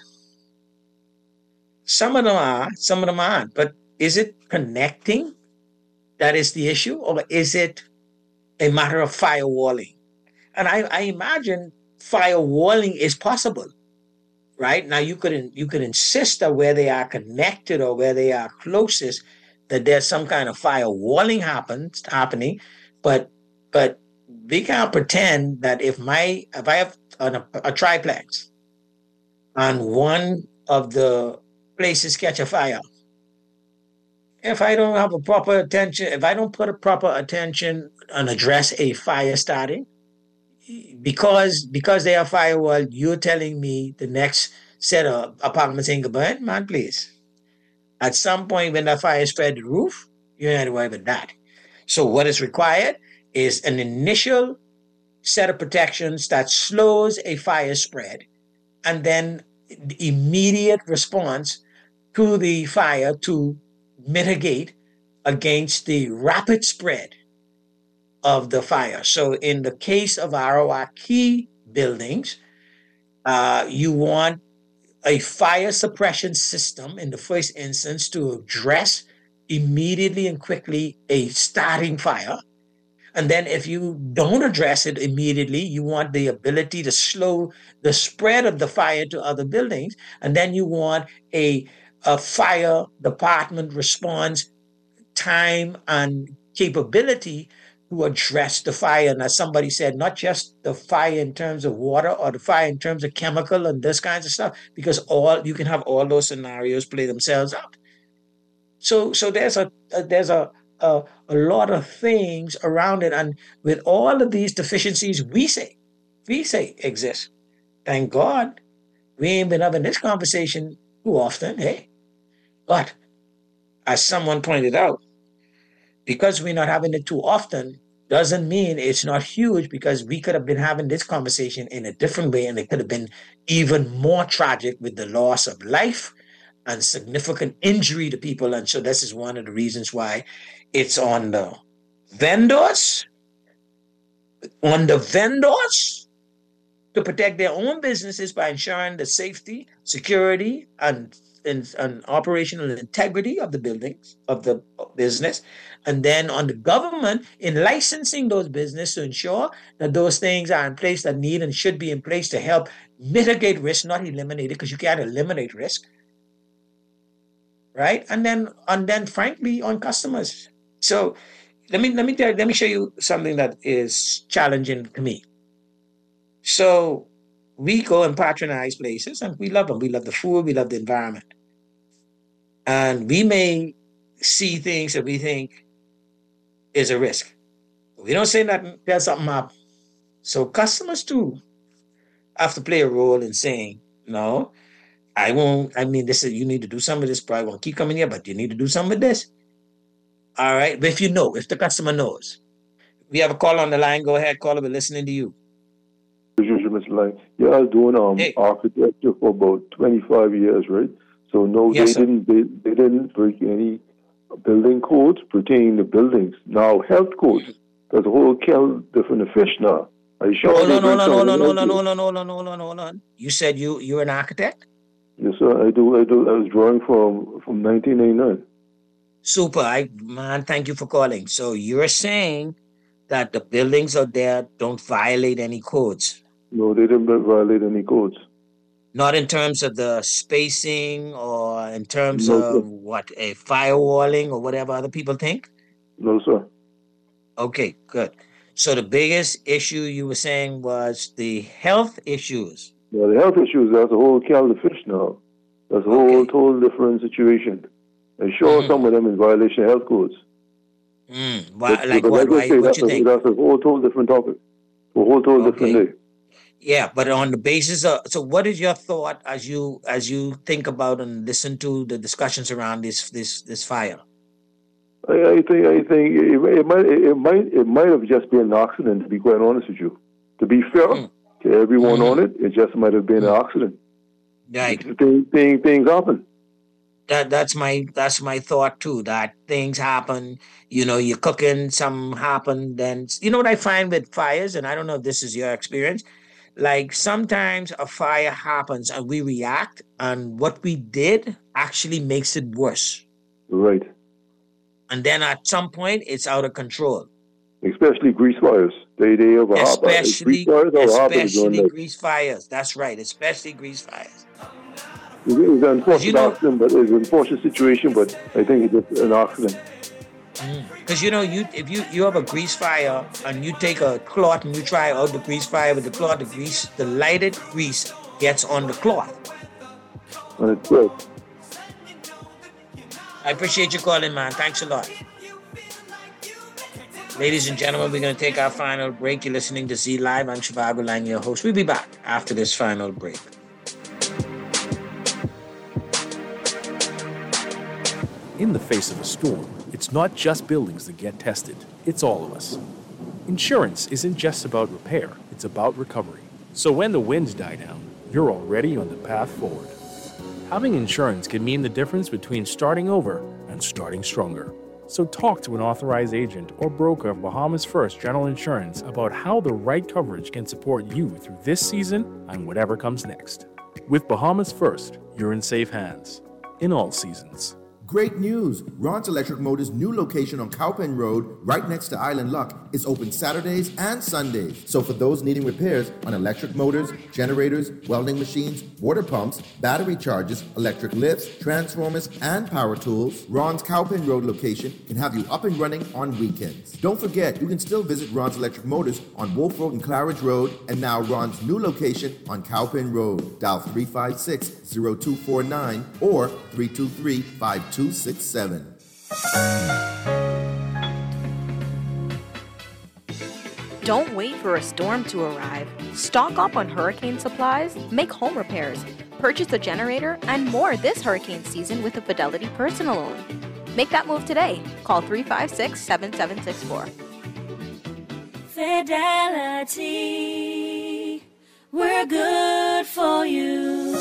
Speaker 4: Some of them are, some of them aren't. But is it connecting that is the issue, or is it a matter of firewalling? And I, I imagine firewalling is possible, right? Now you could you could insist that where they are connected or where they are closest, that there's some kind of firewalling happens happening, but but we can't pretend that if my if I have a, a triplex and one of the places catch a fire, if I don't have a proper attention, if I don't put a proper attention and address a fire starting, because because they are firewall, you're telling me the next set of apartments ain't gonna burn? Man, please. At some point when the fire spread the roof, you ain't worry about that. So what is required is an initial set of protections that slows a fire spread, and then immediate response to the fire to mitigate against the rapid spread of the fire. So in the case of Arawak Key buildings, uh, you want a fire suppression system in the first instance to address immediately and quickly a starting fire. And then if you don't address it immediately, you want the ability to slow the spread of the fire to other buildings. And then you want a, a fire department response time and capability to address the fire. And as somebody said, not just the fire in terms of water or the fire in terms of chemical and this kinds of stuff, because all you can have all those scenarios play themselves out. So so there's a, a there's a A, a lot of things around it. And with all of these deficiencies we say, we say exist, thank God we ain't been having this conversation too often, hey? But as someone pointed out, because we're not having it too often doesn't mean it's not huge, because we could have been having this conversation in a different way and it could have been even more tragic with the loss of life and significant injury to people. And so this is one of the reasons why it's on the vendors, on the vendors to protect their own businesses by ensuring the safety, security, and, and, and operational integrity of the buildings, of the business. And then on the government in licensing those businesses to ensure that those things are in place that need and should be in place to help mitigate risk, not eliminate it, because you can't eliminate risk. Right? And then, and then frankly, on customers. So let me let me tell, let me show you something that is challenging to me. So we go and patronize places and we love them. We love the food, we love the environment. And we may see things that we think is a risk. We don't say nothing, there's something up. So customers too have to play a role in saying, no, I won't, I mean, this is, you need to do some of this, probably won't keep coming here, but you need to do some of this. All right. But if you know, if the customer knows, we have a call on the line, go ahead, caller, we're listening to you.
Speaker 16: Yeah, I was doing um, hey. architecture for about twenty-five years, right? So no, yes, they sir. didn't they, they didn't break any building codes pertaining to buildings. Now health codes, there's a whole kill different fish now. Are you sure?
Speaker 4: Hold on, hold on, hold on, hold on, hold on, hold on, hold on, hold on. You said you you're an architect?
Speaker 16: Yes, sir. I do. I do. I was drawing from from nineteen eighty-nine.
Speaker 4: Super. I man, thank you for calling. So you're saying that the buildings out there don't violate any codes?
Speaker 16: No, they didn't violate any codes.
Speaker 4: Not in terms of the spacing or in terms no, of sir. what, a firewalling or whatever other people think?
Speaker 16: No, sir.
Speaker 4: Okay, good. So the biggest issue you were saying was the health issues.
Speaker 16: Yeah, the health issues, that's a whole kettle of fish now. That's a whole okay. total different situation. And sure, mm. some of them in violation of health codes.
Speaker 4: Mm. Why, but, like but what? Why, what you
Speaker 16: a,
Speaker 4: think?
Speaker 16: That's a whole total different topic. A whole total okay. different day.
Speaker 4: Yeah, but on the basis of, so what is your thought as you as you think about and listen to the discussions around this this this fire?
Speaker 16: I, I think I think it, it might it might it might have just been an accident. To be quite honest with you, to be fair mm. to everyone mm-hmm. on it, it just might have been mm. an accident.
Speaker 4: Right,
Speaker 16: things, things things happen.
Speaker 4: That that's my that's my thought too. That things happen. You know, you're cooking, something happened. Then you know what I find with fires, and I don't know if this is your experience. Like sometimes a fire happens and we react, and what we did actually makes it worse.
Speaker 16: Right.
Speaker 4: And then at some point, it's out of control.
Speaker 16: Especially grease fires. They they have a
Speaker 4: especially grease fires especially grease fires. That's right. Especially grease fires.
Speaker 16: It was an unfortunate you know, accident, but it was an unfortunate situation. But I think it's an accident.
Speaker 4: Because mm. you know, you if you, you have a grease fire and you take a cloth and you try out the grease fire with the cloth, the grease, the lighted grease gets on the cloth.
Speaker 16: And it's good.
Speaker 4: I appreciate you calling, man. Thanks a lot. Ladies and gentlemen, we're going to take our final break. You're listening to Z Live. I'm Shivago Lang, your host. We'll be back after this final break.
Speaker 8: In the face of a storm, it's not just buildings that get tested, it's all of us. Insurance isn't just about repair, it's about recovery. So when the winds die down, you're already on the path forward. Having insurance can mean the difference between starting over and starting stronger. So talk to an authorized agent or broker of Bahamas First General Insurance about how the right coverage can support you through this season and whatever comes next. With Bahamas First, you're in safe hands, in all seasons.
Speaker 3: Great news! Ron's Electric Motors' new location on Cowpen Road, right next to Island Luck, is open Saturdays and Sundays. So for those needing repairs on electric motors, generators, welding machines, water pumps, battery chargers, electric lifts, transformers, and power tools, Ron's Cowpen Road location can have you up and running on weekends. Don't forget, you can still visit Ron's Electric Motors on Wolf Road and Claridge Road, and now Ron's new location on Cowpen Road. Dial three five six, zero two four nine or three two three, five two six seven.
Speaker 22: Don't wait for a storm to arrive. Stock up on hurricane supplies, make home repairs, purchase a generator, and more this hurricane season with a Fidelity personal loan. Make that move today. Call three five six, seven seven six four.
Speaker 23: Fidelity, we're good for you.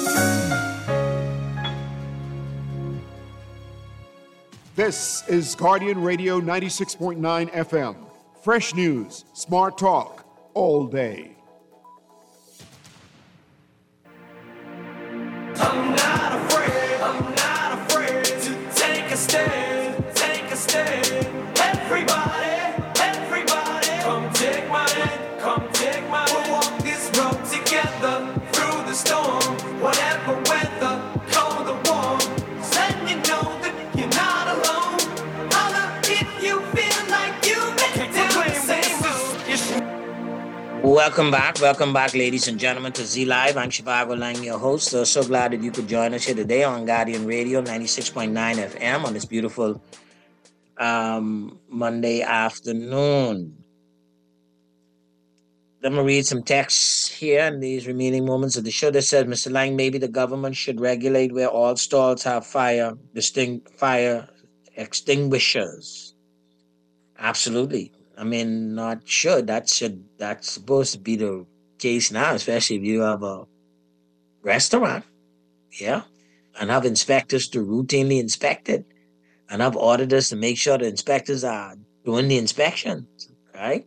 Speaker 1: This is Guardian Radio ninety-six point nine F M. Fresh news, smart talk, all day.
Speaker 2: I'm not afraid, I'm not afraid to take a stand, take a stand. Everybody, everybody, come take my hand, come take my hand. We'll walk this road together through the storm, whatever weather, cold or warm. Let you know that you're not alone. Holler if you feel like you've been down the same road.
Speaker 4: Welcome back, welcome back, ladies and gentlemen, to Z Live. I'm Shivago Lang, your host. Uh, so glad that you could join us here today on Guardian Radio ninety-six point nine F M on this beautiful um, Monday afternoon. Let me read some texts here in these remaining moments of the show that says, Mister Lang, maybe the government should regulate where all stalls have fire distinct fire extinguishers. Absolutely. I mean, not should. That should that's supposed to be the case now, especially if you have a restaurant, yeah, and have inspectors to routinely inspect it, and have auditors to make sure the inspectors are doing the inspections, right?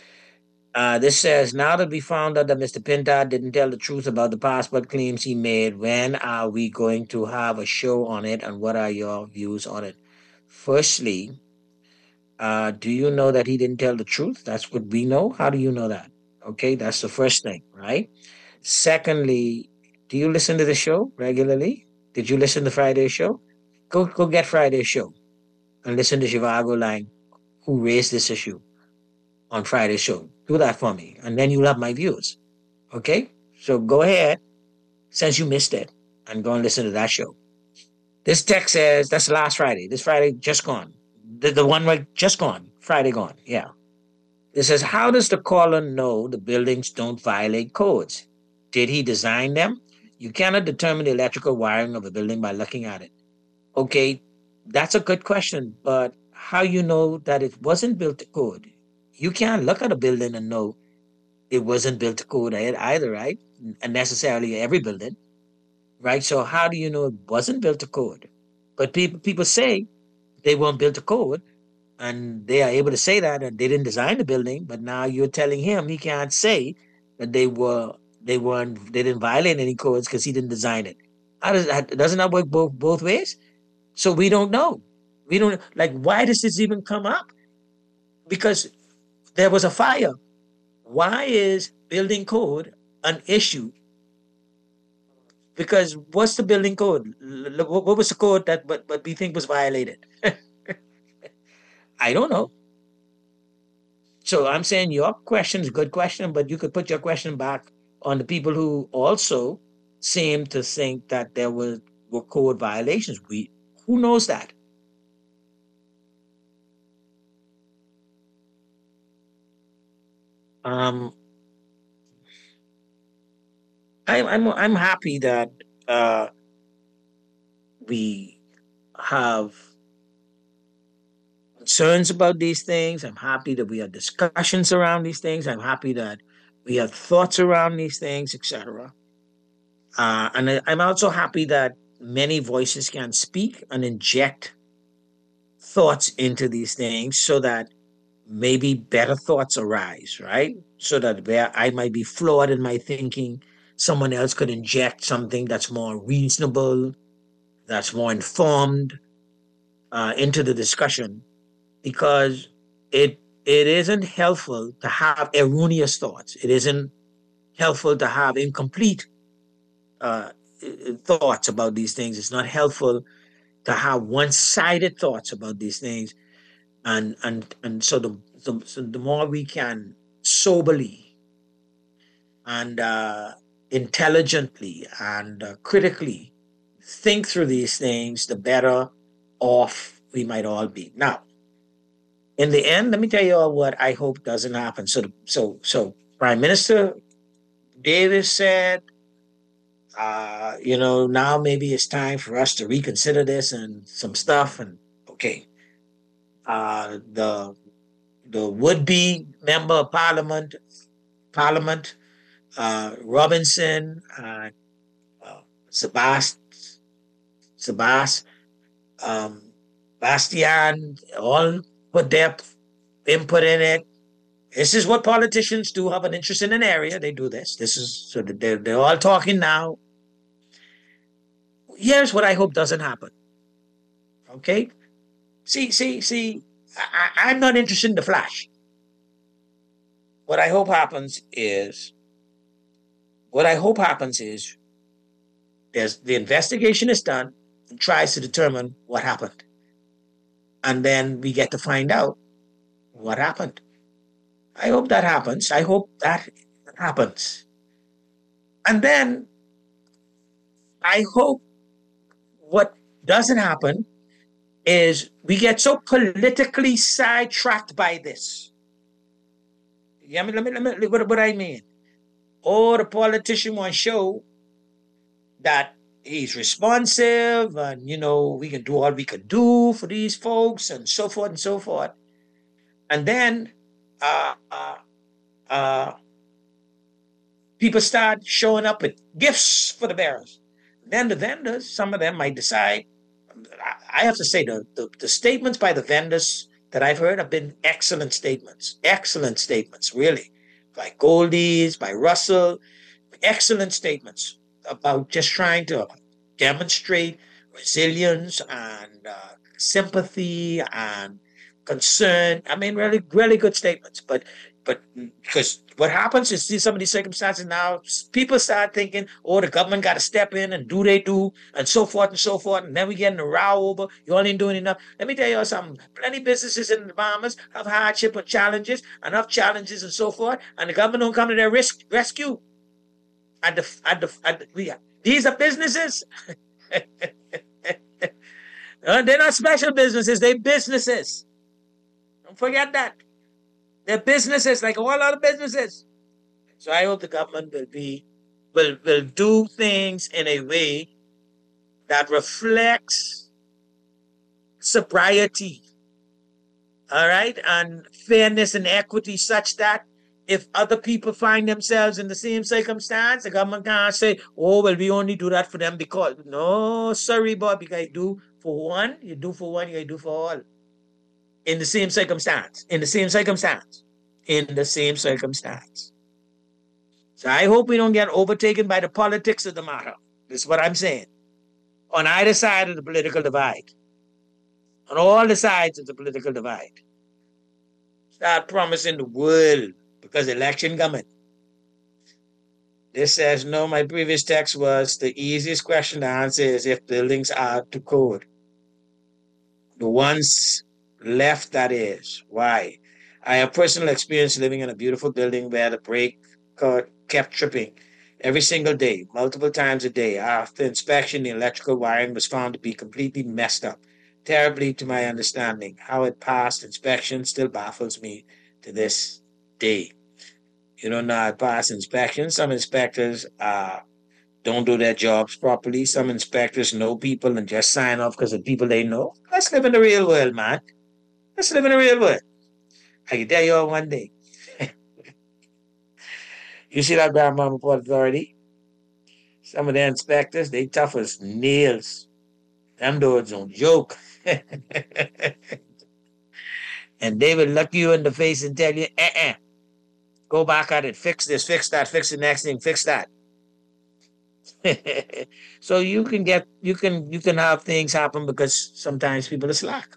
Speaker 4: Uh, this says, now that we found out that Mister Pintard didn't tell the truth about the passport claims he made, when are we going to have a show on it, and what are your views on it? Firstly, uh, do you know that he didn't tell the truth? That's what we know. How do you know that? Okay, that's the first thing, right? Secondly, do you listen to the show regularly? Did you listen to Friday's show? Go go get Friday's show and listen to Zhivago Lang, who raised this issue on Friday's show. Do that for me, and then you'll have my views. Okay? So go ahead, since you missed it, and go and listen to that show. This text says, that's last Friday. This Friday just gone. The, the one right just gone. Friday gone. Yeah. It says, how does the caller know the buildings don't violate codes? Did he design them? You cannot determine the electrical wiring of a building by looking at it. Okay, that's a good question, but how you know that it wasn't built to code? You can't look at a building and know it wasn't built to code either, right? And necessarily every building, right? So how do you know it wasn't built to code? But people people say they weren't built to code, and they are able to say that, and they didn't design the building, but now you're telling him he can't say that they were they weren't they didn't violate any codes because he didn't design it. How does that doesn't that work both both ways? So we don't know. We don't like why does this even come up? Because there was a fire. Why is building code an issue? Because what's the building code? What was the code that but, but we think was violated? I don't know. So I'm saying your question is a good question, but you could put your question back on the people who also seem to think that there were, were code violations. We who knows that? Um, I'm I'm I'm happy that uh, we have concerns about these things. I'm happy that we have discussions around these things. I'm happy that we have thoughts around these things, et cetera. Uh, and I, I'm also happy that many voices can speak and inject thoughts into these things so that maybe better thoughts arise, right? So that where I might be flawed in my thinking, someone else could inject something that's more reasonable, that's more informed uh, into the discussion, because it it isn't helpful to have erroneous thoughts. It isn't helpful to have incomplete uh, thoughts about these things. It's not helpful to have one-sided thoughts about these things. And and and so the so, so the more we can soberly and uh, intelligently and uh, critically think through these things, the better off we might all be. Now, in the end, let me tell you all what I hope doesn't happen. So, the, so, so Prime Minister Davis said, uh, you know, now maybe it's time for us to reconsider this and some stuff. And okay. Uh, the the would-be member of parliament, Parliament, uh, Robinson, uh, uh, Sebast, Sebast, um, Bastian, all put their input in it. This is what politicians do, have an interest in an area. They do this. This is so that they're, they're all talking now. Here's what I hope doesn't happen. Okay? See, see, see, I, I'm not interested in the flash. What I hope happens is, what I hope happens is, there's the investigation is done and tries to determine what happened. And then we get to find out what happened. I hope that happens. I hope that happens. And then I hope what doesn't happen is we get so politically sidetracked by this. Yeah, I mean, let me, let me, what, what I mean. or the politician want to show that he's responsive and, you know, we can do all we can do for these folks and so forth and so forth. And then uh, uh, uh, people start showing up with gifts for the bearers. Then the vendors, some of them might decide, I have to say the, the, the statements by the vendors that I've heard have been excellent statements, excellent statements, really. By Goldie's, by Russell, excellent statements about just trying to demonstrate resilience and uh, sympathy and concern. I mean, really, really good statements. But but because what happens is, see some of these circumstances now, people start thinking, oh, the government got to step in and do they do, and so forth and so forth. And then we get in a row over, you all ain't doing enough. Let me tell you something. Plenty of businesses in the Bahamas have hardship and challenges, enough challenges and so forth, and the government don't come to their risk, rescue. At the, at the, at the, we, these are businesses. uh, they're not special businesses, they're businesses. Don't forget that. They're businesses like all other businesses. So I hope the government will be will will do things in a way that reflects sobriety, all right, and fairness and equity, such that if other people find themselves in the same circumstance, the government can't say, oh, well, we only do that for them because. No, sorry, Bob, you gotta do for one, you do for one, you gotta do for all. In the same circumstance, in the same circumstance, in the same circumstance. So I hope we don't get overtaken by the politics of the matter. This is what I'm saying. On either side of the political divide. On all the sides of the political divide. Start promising the world because election coming. This says, no, my previous text was the easiest question to answer is if buildings are to code. The ones left, that is. Why? I have personal experience living in a beautiful building where the brake cord kept tripping every single day, multiple times a day. After inspection, the electrical wiring was found to be completely messed up, terribly to my understanding. How it passed inspection still baffles me to this day. You don't know how it passed inspection. Some inspectors uh, don't do their jobs properly. Some inspectors know people and just sign off because of people they know. Let's live in the real world, man. Let's live in the real world. I can tell you all one day. You see that Grandmama Port Authority? Some of the inspectors, they tough as nails. Them dudes don't joke. And they will look you in the face and tell you, uh-uh. Go back at it, fix this, fix that, fix the next thing, fix that. So you can get, you can, you can have things happen because sometimes people are slack.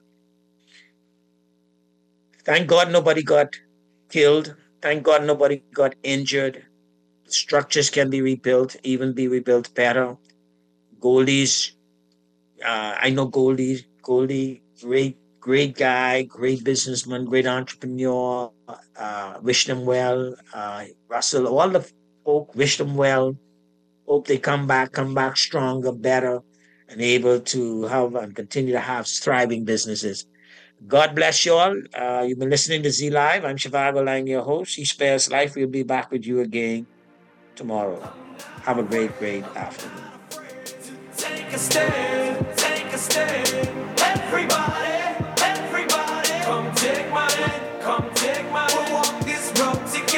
Speaker 4: Thank God nobody got killed. Thank God nobody got injured. Structures can be rebuilt, even be rebuilt better. Goldie's, uh, I know Goldie, Goldie, great, great guy, great businessman, great entrepreneur. Uh, wish them well. Uh, Russell, all the folk, wish them well. Hope they come back, come back stronger, better, and able to have and continue to have thriving businesses. God bless you all. Uh, you've been listening to Z Live. I'm Shivago Lang, your host. He spares life. We'll be back with you again tomorrow. Have a great, great afternoon.
Speaker 2: Take a stand, take a stand. Everybody, everybody, come take my hand, come take my hand. We'll walk this road together.